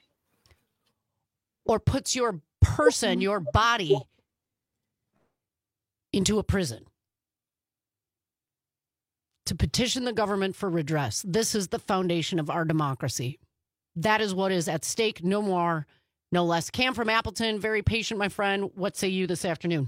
or puts your person, your body, into a prison. To petition the government for redress. This is the foundation of our democracy. That is what is at stake, no more, no less. Cam from Appleton, very patient, my friend. What say you this afternoon?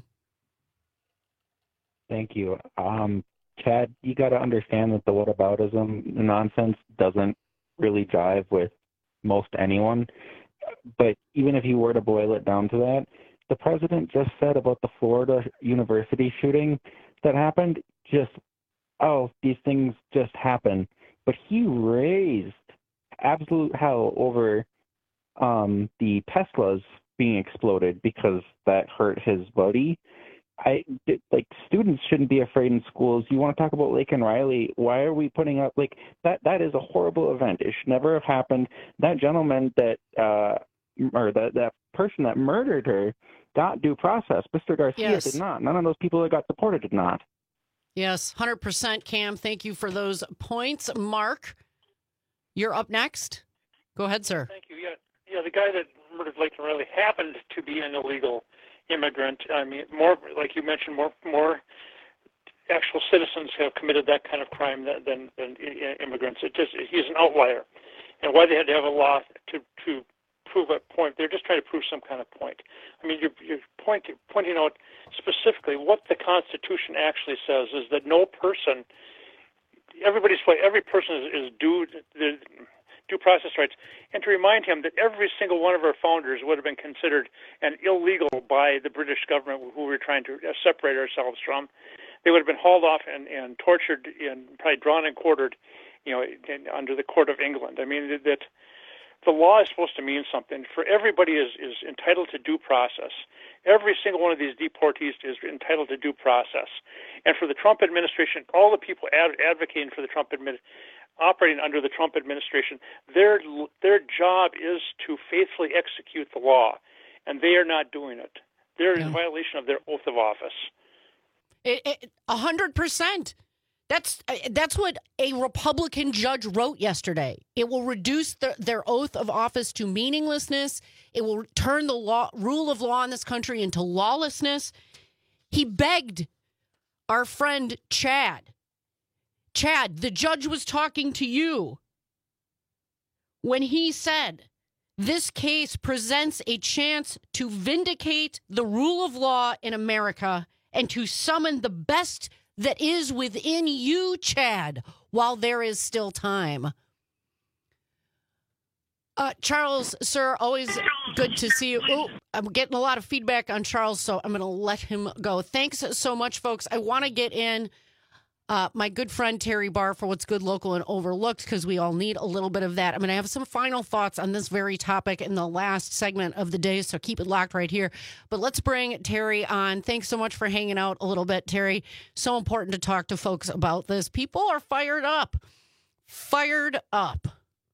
Thank you. Um, Chad, you got to understand that the whataboutism nonsense doesn't really jive with most anyone. But even if you were to boil it down to that, the president just said about the Florida University shooting that happened, just, oh, these things just happen. But he raised absolute hell over um, the Teslas being exploded because that hurt his buddy. I like students shouldn't be afraid in schools. You want to talk about Laken Riley? Why are we putting up like that? That is a horrible event. It should never have happened. That gentleman that uh, or that that person that murdered her got due process. Mister Garcia Yes. did not. None of those people that got deported did not. Yes, one hundred percent, Cam. Thank you for those points. Mark, you're up next. Go ahead, sir. Thank you. Yeah, yeah. The guy that murdered Laken Riley happened to be an illegal immigrant. I mean, more like you mentioned, more more actual citizens have committed that kind of crime than than, than immigrants. It just he's an outlier, and why they had to have a law to to prove a point? They're just trying to prove some kind of point. I mean, you're you're point, pointing out specifically what the Constitution actually says is that no person, everybody's every person is, is due the due process rights, and to remind him that every single one of our founders would have been considered an illegal by the British government who we were trying to separate ourselves from. They would have been hauled off and, and tortured and probably drawn and quartered, you know, in, under the court of England. I mean, that the law is supposed to mean something. For everybody is, is entitled to due process. Every single one of these deportees is entitled to due process. And for the Trump administration, all the people ad, advocating for the Trump administration, operating under the Trump administration, their their job is to faithfully execute the law, and they are not doing it. They're in violation of their oath of office. A hundred percent. That's that's what a Republican judge wrote yesterday. It will reduce the, their oath of office to meaninglessness. It will turn the law, rule of law in this country into lawlessness. He begged our friend Chad. Chad, the judge was talking to you when he said, this case presents a chance to vindicate the rule of law in America and to summon the best that is within you, Chad, while there is still time. Uh, Charles, sir, always good to see you. Oh, I'm getting a lot of feedback on Charles, so I'm going to let him go. Thanks so much, folks. I want to get in Uh, my good friend Terry Barr for What's Good, Local, and Overlooked, because we all need a little bit of that. I'm going to have some final thoughts on this very topic in the last segment of the day, so keep it locked right here. But let's bring Terry on. Thanks so much for hanging out a little bit, Terry. So important to talk to folks about this. People are fired up. Fired up.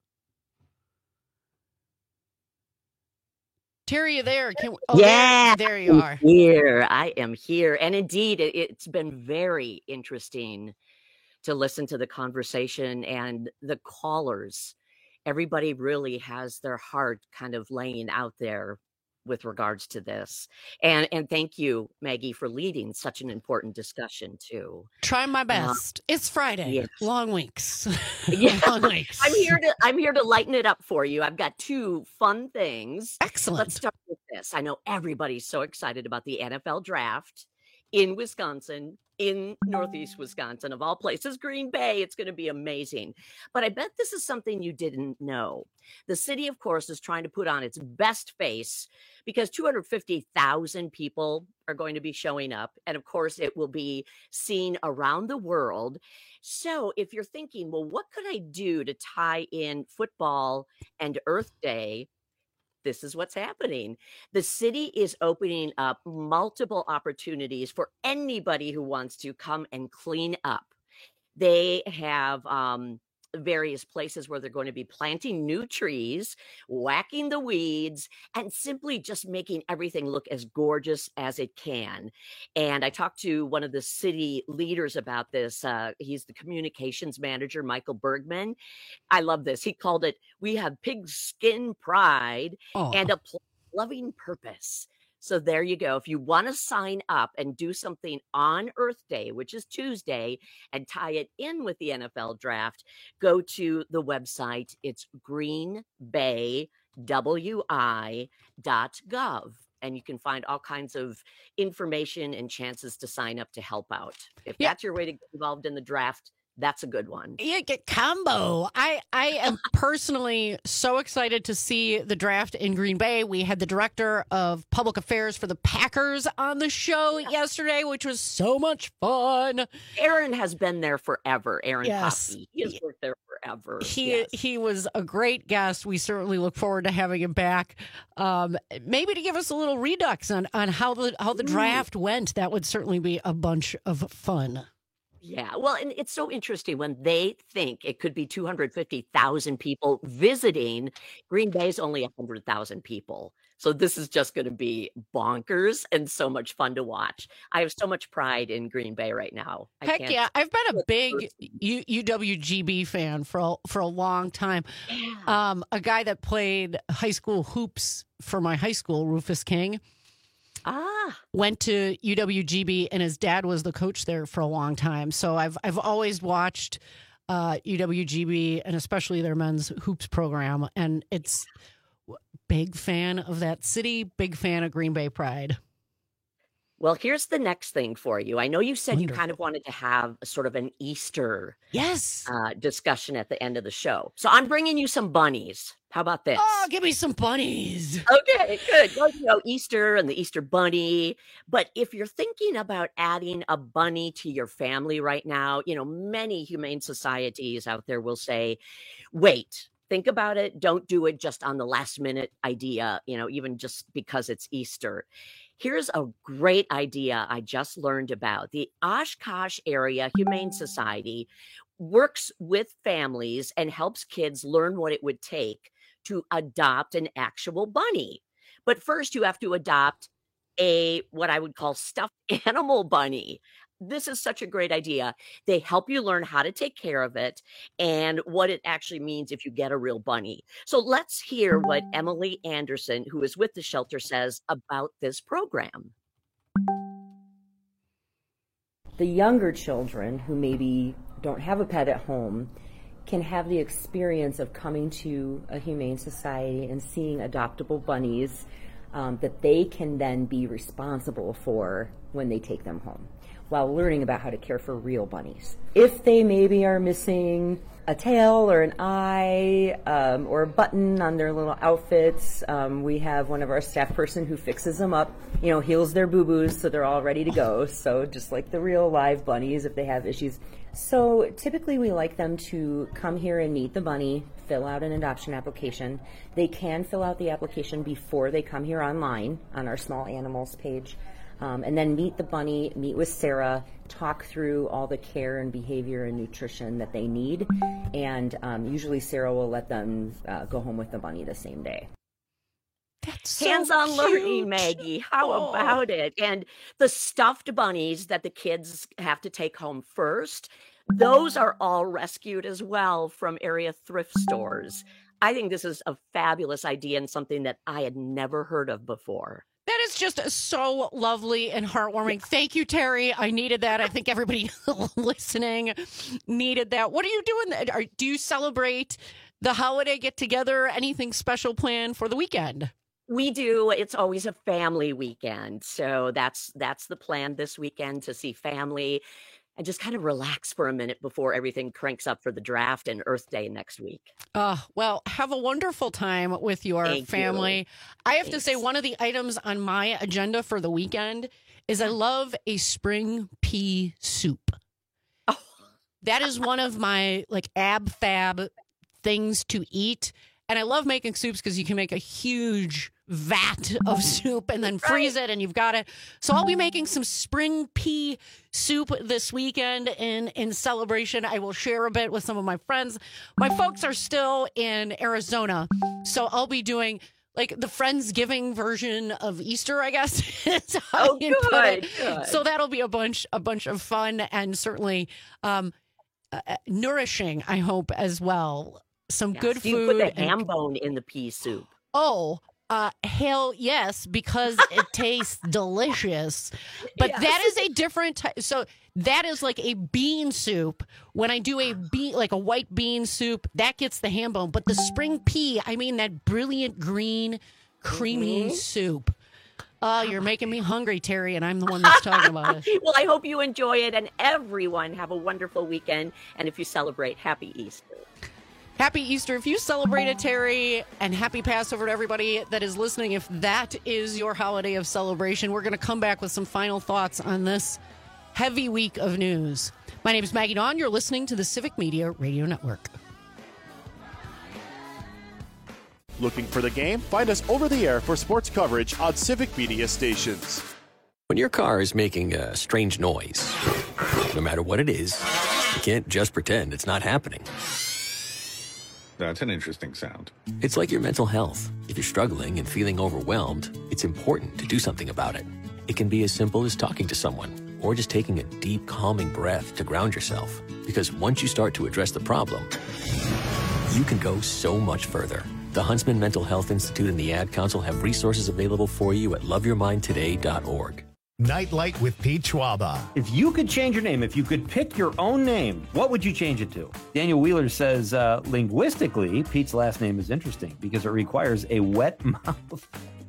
Terry, you there? Can, oh, yeah, there, there you are. I'm here. I am here. And indeed, it, it's been very interesting to listen to the conversation and the callers. Everybody really has their heart kind of laying out there with regards to this. And and thank you, Maggie, for leading such an important discussion, too. Try my best. Uh, it's Friday. Yes. Long weeks. Yeah. Long weeks. I'm here to I'm here to lighten it up for you. I've got two fun things. Excellent. Let's start with this. I know everybody's so excited about the N F L draft in Wisconsin, in Northeast Wisconsin, of all places, Green Bay. It's going to be amazing. But I bet this is something you didn't know. The city, of course, is trying to put on its best face because two hundred fifty thousand people are going to be showing up. And of course, it will be seen around the world. So if you're thinking, well, what could I do to tie in football and Earth Day? This is what's happening. The city is opening up multiple opportunities for anybody who wants to come and clean up. They have um, various places where they're going to be planting new trees, whacking the weeds, and simply just making everything look as gorgeous as it can. And I talked to one of the city leaders about this. Uh, he's the communications manager, Michael Bergman. I love this. He called it, we have pigskin pride oh. and a loving purpose. So there you go. If you want to sign up and do something on Earth Day, which is Tuesday, and tie it in with the N F L draft, go to the website. It's green bay w i dot gov. And you can find all kinds of information and chances to sign up to help out. If Yeah. that's your way to get involved in the draft, that's a good one. Yeah, get combo. I, I am personally so excited to see the draft in Green Bay. We had the director of public affairs for the Packers on the show yesterday, which was so much fun. Aaron has been there forever. Aaron Yes. Coffey. He has worked there forever. He yes. he was a great guest. We certainly look forward to having him back. Um, maybe to give us a little redux on, on how the how the draft went. That would certainly be a bunch of fun. Yeah, well, and it's so interesting when they think it could be two hundred fifty thousand people visiting. Green Bay's only one hundred thousand people. So this is just going to be bonkers and so much fun to watch. I have so much pride in Green Bay right now. I Heck can't- yeah. I've been a big U- UWGB fan for a, for a long time. Um, a guy that played high school hoops for my high school, Rufus King, Ah, went to U W G B, and his dad was the coach there for a long time. So I've I've always watched uh, U W G B and especially their men's hoops program, and it's big fan of that city, big fan of Green Bay Pride. well, here's the next thing for you. I know you said you Wonderful. kind of wanted to have a sort of an Easter Yes. uh, discussion at the end of the show. So I'm bringing you some bunnies. How about this? Oh, give me some bunnies. Okay, good. Well, you know, Easter and the Easter bunny. But if you're thinking about adding a bunny to your family right now, you know, many humane societies out there will say, wait, think about it. Don't do it just on the last minute idea, you know, even just because it's Easter. Here's a great idea I just learned about. The Oshkosh Area Humane Society works with families and helps kids learn what it would take to adopt an actual bunny. But first you have to adopt a, what I would call stuffed animal bunny. This is such a great idea. They help you learn how to take care of it and what it actually means if you get a real bunny. So let's hear what Emily Anderson, who is with the shelter, says about this program. The younger children who maybe don't have a pet at home can have the experience of coming to a humane society and seeing adoptable bunnies um, that they can then be responsible for when they take them home, while learning about how to care for real bunnies. If they maybe are missing a tail or an eye um, or a button on their little outfits, um, we have one of our staff person who fixes them up, you know, heals their boo-boos so they're all ready to go. So just like the real live bunnies if they have issues. So typically we like them to come here and meet the bunny, fill out an adoption application. They can fill out the application before they come here online on our small animals page. Um, and then meet the bunny, meet with Sarah, talk through all the care and behavior and nutrition that they need. And um, usually Sarah will let them uh, go home with the bunny the same day. That's so Hands-on learning, cute. Maggie. How Oh. about it? And the stuffed bunnies that the kids have to take home first, those are all rescued as well from area thrift stores. I think this is a fabulous idea and something that I had never heard of before. That is just so lovely and heartwarming. Thank you, Terry. I needed that. I think everybody listening needed that. What are you doing? Are, do you celebrate the holiday get together? Anything special planned for the weekend? We do. It's always a family weekend. So that's that's the plan this weekend, to see family and just kind of relax for a minute before everything cranks up for the draft and Earth Day next week. Uh, well, have a wonderful time with your Thank family. you. I have to say, one of the items on my agenda for the weekend is I love a spring pea soup. Oh. That is one of my like ab fab things to eat. And I love making soups because you can make a huge vat of soup and then freeze it and you've got it. So I'll be making some spring pea soup this weekend in, in celebration. I will share a bit with some of my friends. My folks are still in Arizona, so I'll be doing like the Friendsgiving version of Easter, I guess. is how Oh, you put good, it. good. So that'll be a bunch, a bunch of fun and certainly um, uh, nourishing, I hope, as well. Some Yes. good Do you food. put the and- ham bone in the pea soup? Oh, uh, hell yes, because it tastes delicious. But Yes. that is a different type. So that is like a bean soup. When I do a bean, like a white bean soup, that gets the ham bone. But the spring pea, I mean that brilliant green, creamy Mhm. soup. Oh, you're making me hungry, Terry, and I'm the one that's talking about it. Well, I hope you enjoy it, and everyone have a wonderful weekend. And if you celebrate, happy Easter. Happy Easter if you celebrate it, Terry, and happy Passover to everybody that is listening. If that is your holiday of celebration, we're going to come back with some final thoughts on this heavy week of news. My name is Maggie Dawn. You're listening to the Civic Media Radio Network. Looking for the game? Find us over the air for sports coverage on Civic Media stations. When your car is making a strange noise, no matter what it is, you can't just pretend it's not happening. That's an interesting sound. It's like your mental health. If you're struggling and feeling overwhelmed, it's important to do something about it. It can be as simple as talking to someone or just taking a deep, calming breath to ground yourself. Because once you start to address the problem, you can go so much further. The Huntsman Mental Health Institute and the Ad Council have resources available for you at love your mind today dot org. Nightlight with Pete Schwaba. If you could change your name, if you could pick your own name, what would you change it to? Daniel Wheeler says, uh, linguistically, Pete's last name is interesting because it requires a wet mouth.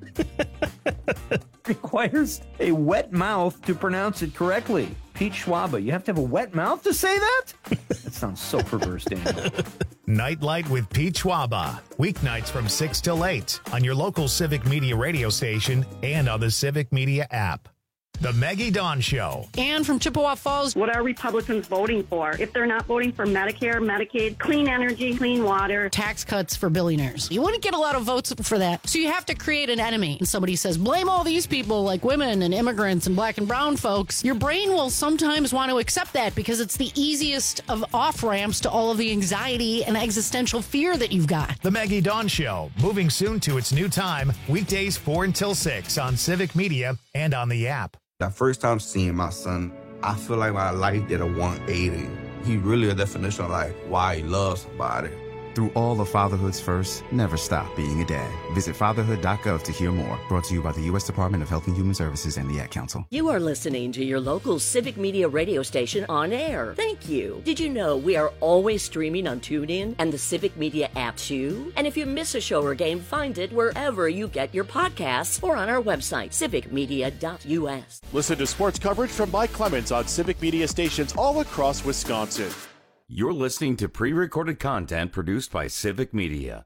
requires a wet mouth to pronounce it correctly. Pete Schwaba, you have to have a wet mouth to say that? That sounds so perverse, Daniel. Nightlight with Pete Schwaba. Weeknights from six till eight on your local Civic Media radio station and on the Civic Media app. The Maggie Dawn Show. Ann from Chippewa Falls. What are Republicans voting for? If they're not voting for Medicare, Medicaid, clean energy, clean water. Tax cuts for billionaires. You wouldn't get a lot of votes for that. So you have to create an enemy. And somebody says, blame all these people like women and immigrants and black and brown folks. Your brain will sometimes want to accept that because it's the easiest of off-ramps to all of the anxiety and existential fear that you've got. The Maggie Dawn Show, moving soon to its new time, weekdays four until six on Civic Media and on the app. The first time seeing my son, I feel like my life did a one eighty. He really a definition of like why he loves somebody. Through all of fatherhood's first, never stop being a dad. Visit fatherhood dot gov to hear more. Brought to you by the U S Department of Health and Human Services and the Ad Council. You are listening to your local Civic Media radio station on air. Thank you. Did you know we are always streaming on TuneIn and the Civic Media app too? And if you miss a show or game, find it wherever you get your podcasts or on our website, civic media dot u s. Listen to sports coverage from Mike Clemens on Civic Media stations all across Wisconsin. You're listening to pre-recorded content produced by Civic Media.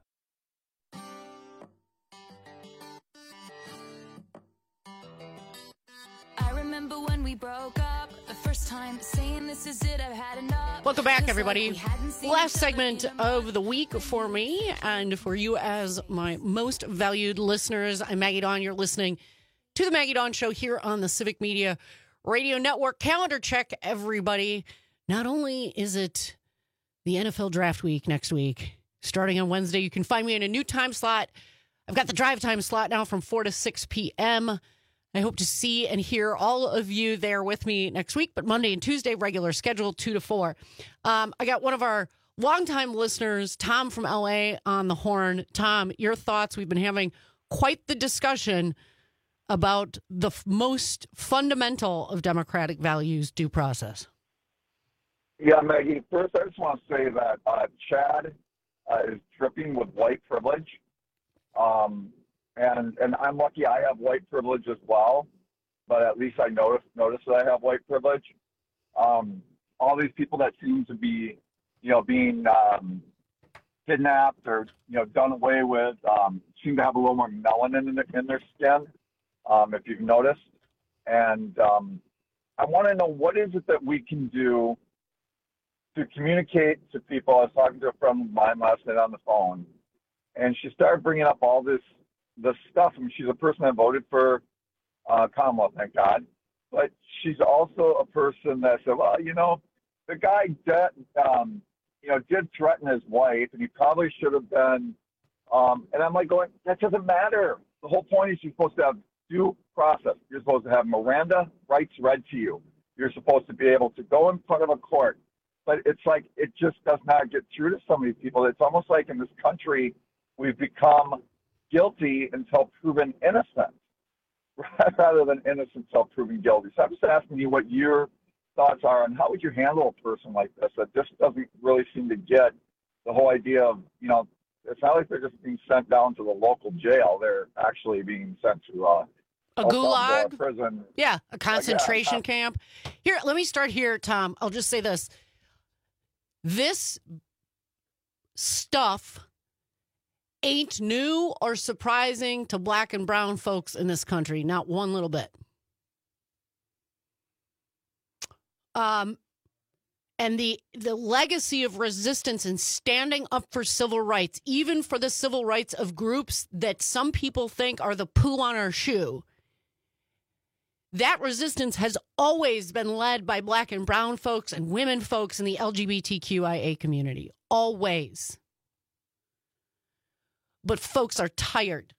I remember when we broke up the first time, saying this is it, I've had enough. Welcome back, everybody. Last segment of the week for me and for you as my most valued listeners. I'm Maggie Dawn. You're listening to the Maggie Dawn Show here on the Civic Media Radio Network. Calendar check, everybody. Not only is it the N F L Draft Week next week, starting on Wednesday, you can find me in a new time slot. I've got the drive time slot now from four to six p.m. I hope to see and hear all of you there with me next week, but Monday and Tuesday, regular schedule, two to four. Um, I got one of our longtime listeners, Tom from L A, on the horn. Tom, your thoughts? We've been having quite the discussion about the f- most fundamental of democratic values, due process. Yeah, Maggie, first I just want to say that uh, Chad uh, is dripping with white privilege. Um, and and I'm lucky I have white privilege as well, but at least I notice, notice that I have white privilege. Um, all these people that seem to be, you know, being um, kidnapped or, you know, done away with um, seem to have a little more melanin in, the, in their skin, um, if you've noticed. And um, I want to know, what is it that we can do to communicate to people? I was talking to a friend of mine last night on the phone, and she started bringing up all this, this stuff. I mean, she's a person that voted for uh, Kamala, thank God. But she's also a person that said, well, you know, the guy did, um, you know, did threaten his wife, and he probably should have been. Um, and I'm like going, that doesn't matter. The whole point is you're supposed to have due process. You're supposed to have Miranda rights read to you. You're supposed to be able to go in front of a court. But it's like it just does not get through to some of these people. It's almost like in this country we've become guilty until proven innocent, rather than innocent until proven guilty. So I'm just asking you what your thoughts are on how would you handle a person like this that just doesn't really seem to get the whole idea of, you know, it's not like they're just being sent down to the local jail. They're actually being sent to uh, a gulag prison. Yeah, a concentration like, yeah. camp. Here, let me start here, Tom. I'll just say this. This stuff ain't new or surprising to black and brown folks in this country, not one little bit. Um, and the the legacy of resistance and standing up for civil rights, even for the civil rights of groups that some people think are the poo on our shoe. That resistance has always been led by black and brown folks and women folks in the L G B T Q I A community. Always. But folks are tired.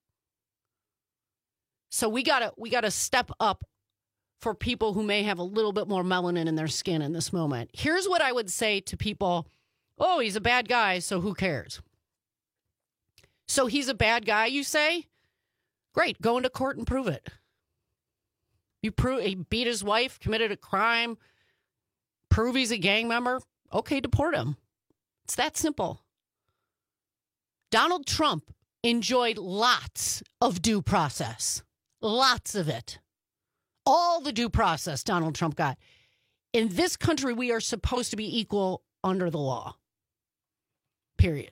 So we gotta we gotta step up for people who may have a little bit more melanin in their skin in this moment. Here's what I would say to people. Oh, he's a bad guy, so who cares? So he's a bad guy, you say? Great, go into court and prove it. You prove he beat his wife, committed a crime, prove he's a gang member. Okay, deport him. It's that simple. Donald Trump enjoyed lots of due process. Lots of it. All the due process Donald Trump got. In this country, we are supposed to be equal under the law. Period.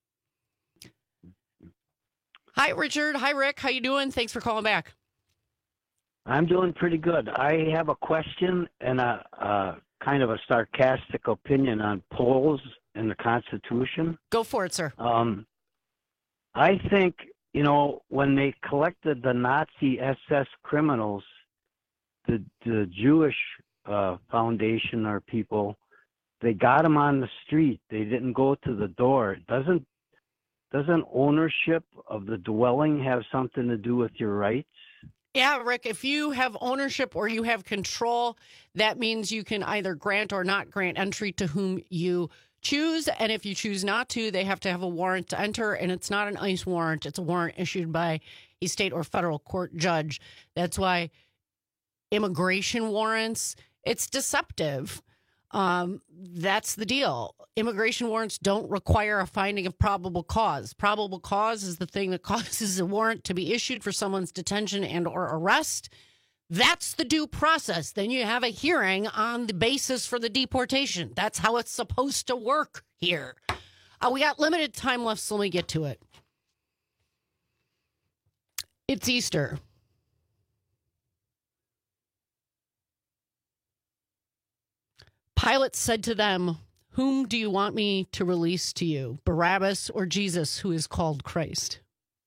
Hi, Richard. Hi, Rick. How you doing? Thanks for calling back. I'm doing pretty good. I have a question and a, a kind of a sarcastic opinion on polls in the Constitution. Go for it, sir. Um, I think, you know, when they collected the Nazi S S criminals, the, the Jewish uh, Foundation or people, they got them on the street. They didn't go to the door. Doesn't doesn't ownership of the dwelling have something to do with your rights? Yeah, Rick, if you have ownership or you have control, that means you can either grant or not grant entry to whom you choose. And if you choose not to, they have to have a warrant to enter. And it's not an ICE warrant. It's a warrant issued by a state or federal court judge. That's why immigration warrants, it's deceptive. Um, that's the deal. Immigration warrants don't require a finding of probable cause. Probable cause is the thing that causes a warrant to be issued for someone's detention and or arrest. That's the due process. Then you have a hearing on the basis for the deportation. That's how it's supposed to work here. Uh, we got limited time left, so let me get to it. It's Easter. Pilate said to them, "Whom do you want me to release to you, Barabbas or Jesus, who is called Christ?"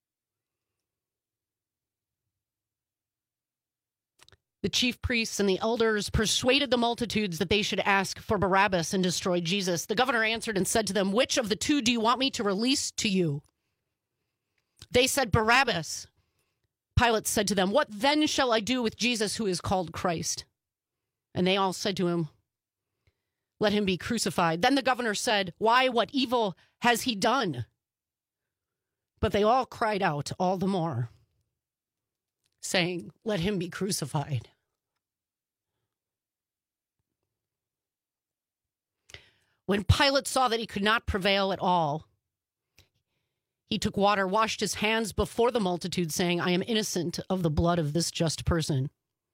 The chief priests and the elders persuaded the multitudes that they should ask for Barabbas and destroy Jesus. The governor answered and said to them, "Which of the two do you want me to release to you?" They said, "Barabbas." Pilate said to them, "What then shall I do with Jesus, who is called Christ?" And they all said to him, "Let him be crucified." Then the governor said, "Why, what evil has he done?" But they all cried out all the more, saying, "Let him be crucified." When Pilate saw that he could not prevail at all, he took water, washed his hands before the multitude, saying, "I am innocent of the blood of this just person."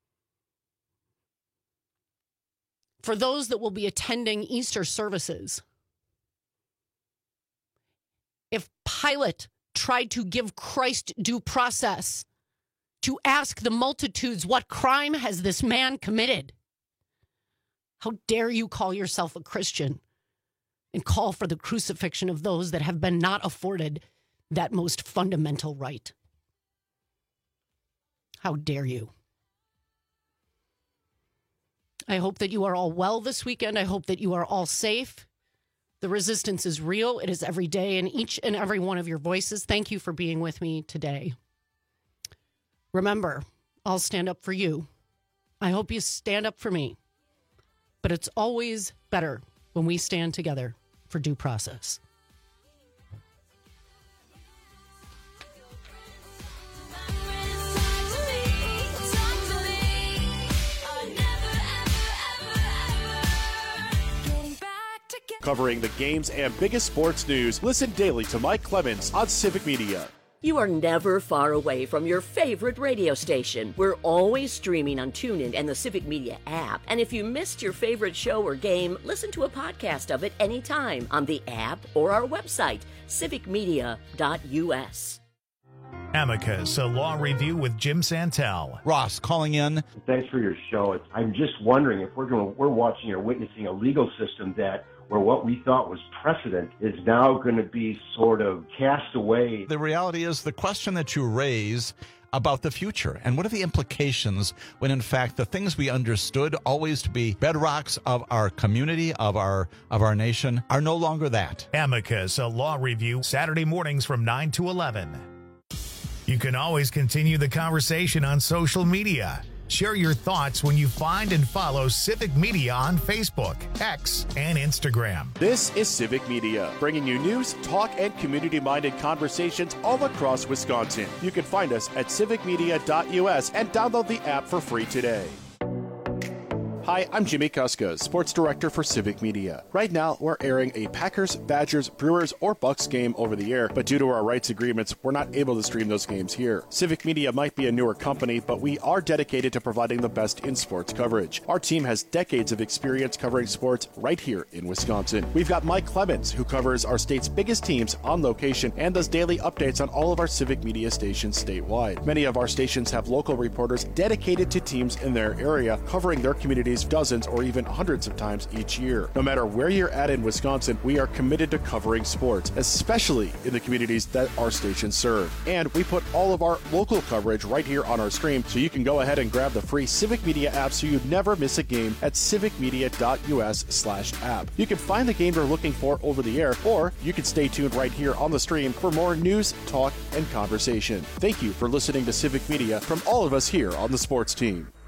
For those that will be attending Easter services, if Pilate tried to give Christ due process to ask the multitudes, what crime has this man committed? How dare you call yourself a Christian and call for the crucifixion of those that have been not afforded that most fundamental right? How dare you? I hope that you are all well this weekend. I hope that you are all safe. The resistance is real. It is every day in each and every one of your voices. Thank you for being with me today. Remember, I'll stand up for you. I hope you stand up for me. But it's always better when we stand together for due process. Covering the games and biggest sports news, listen daily to Mike Clemens on Civic Media. You are never far away from your favorite radio station. We're always streaming on TuneIn and the Civic Media app. And if you missed your favorite show or game, listen to a podcast of it anytime on the app or our website, civic media dot u s. Amicus, a law review with Jim Santel. Ross calling in. Thanks for your show. It's, I'm just wondering if we're going, we're watching or witnessing a legal system that where what we thought was precedent is now going to be sort of cast away. The reality is the question that you raise about the future and what are the implications when in fact the things we understood always to be bedrocks of our community, of our of our nation, are no longer that. Amicus, a law review, Saturday mornings from nine to eleven. You can always continue the conversation on social media. Share your thoughts when you find and follow Civic Media on Facebook, X, and Instagram. This is Civic Media, bringing you news, talk, and community-minded conversations all across Wisconsin. You can find us at civic media dot U S and download the app for free today. Hi, I'm Jimmy Kuska, Sports Director for Civic Media. Right now, we're airing a Packers, Badgers, Brewers, or Bucks game over the air, but due to our rights agreements, we're not able to stream those games here. Civic Media might be a newer company, but we are dedicated to providing the best in sports coverage. Our team has decades of experience covering sports right here in Wisconsin. We've got Mike Clemens, who covers our state's biggest teams on location and does daily updates on all of our Civic Media stations statewide. Many of our stations have local reporters dedicated to teams in their area, covering their communities dozens or even hundreds of times each year. No matter where you're at in Wisconsin, we are committed to covering sports, especially in the communities that our stations serve. And we put all of our local coverage right here on our stream, so you can go ahead and grab the free Civic Media app so you never miss a game at civic media dot U S slash app. You can find the game you're looking for over the air, or you can stay tuned right here on the stream for more news, talk, and conversation. Thank you for listening to Civic Media from all of us here on the sports team.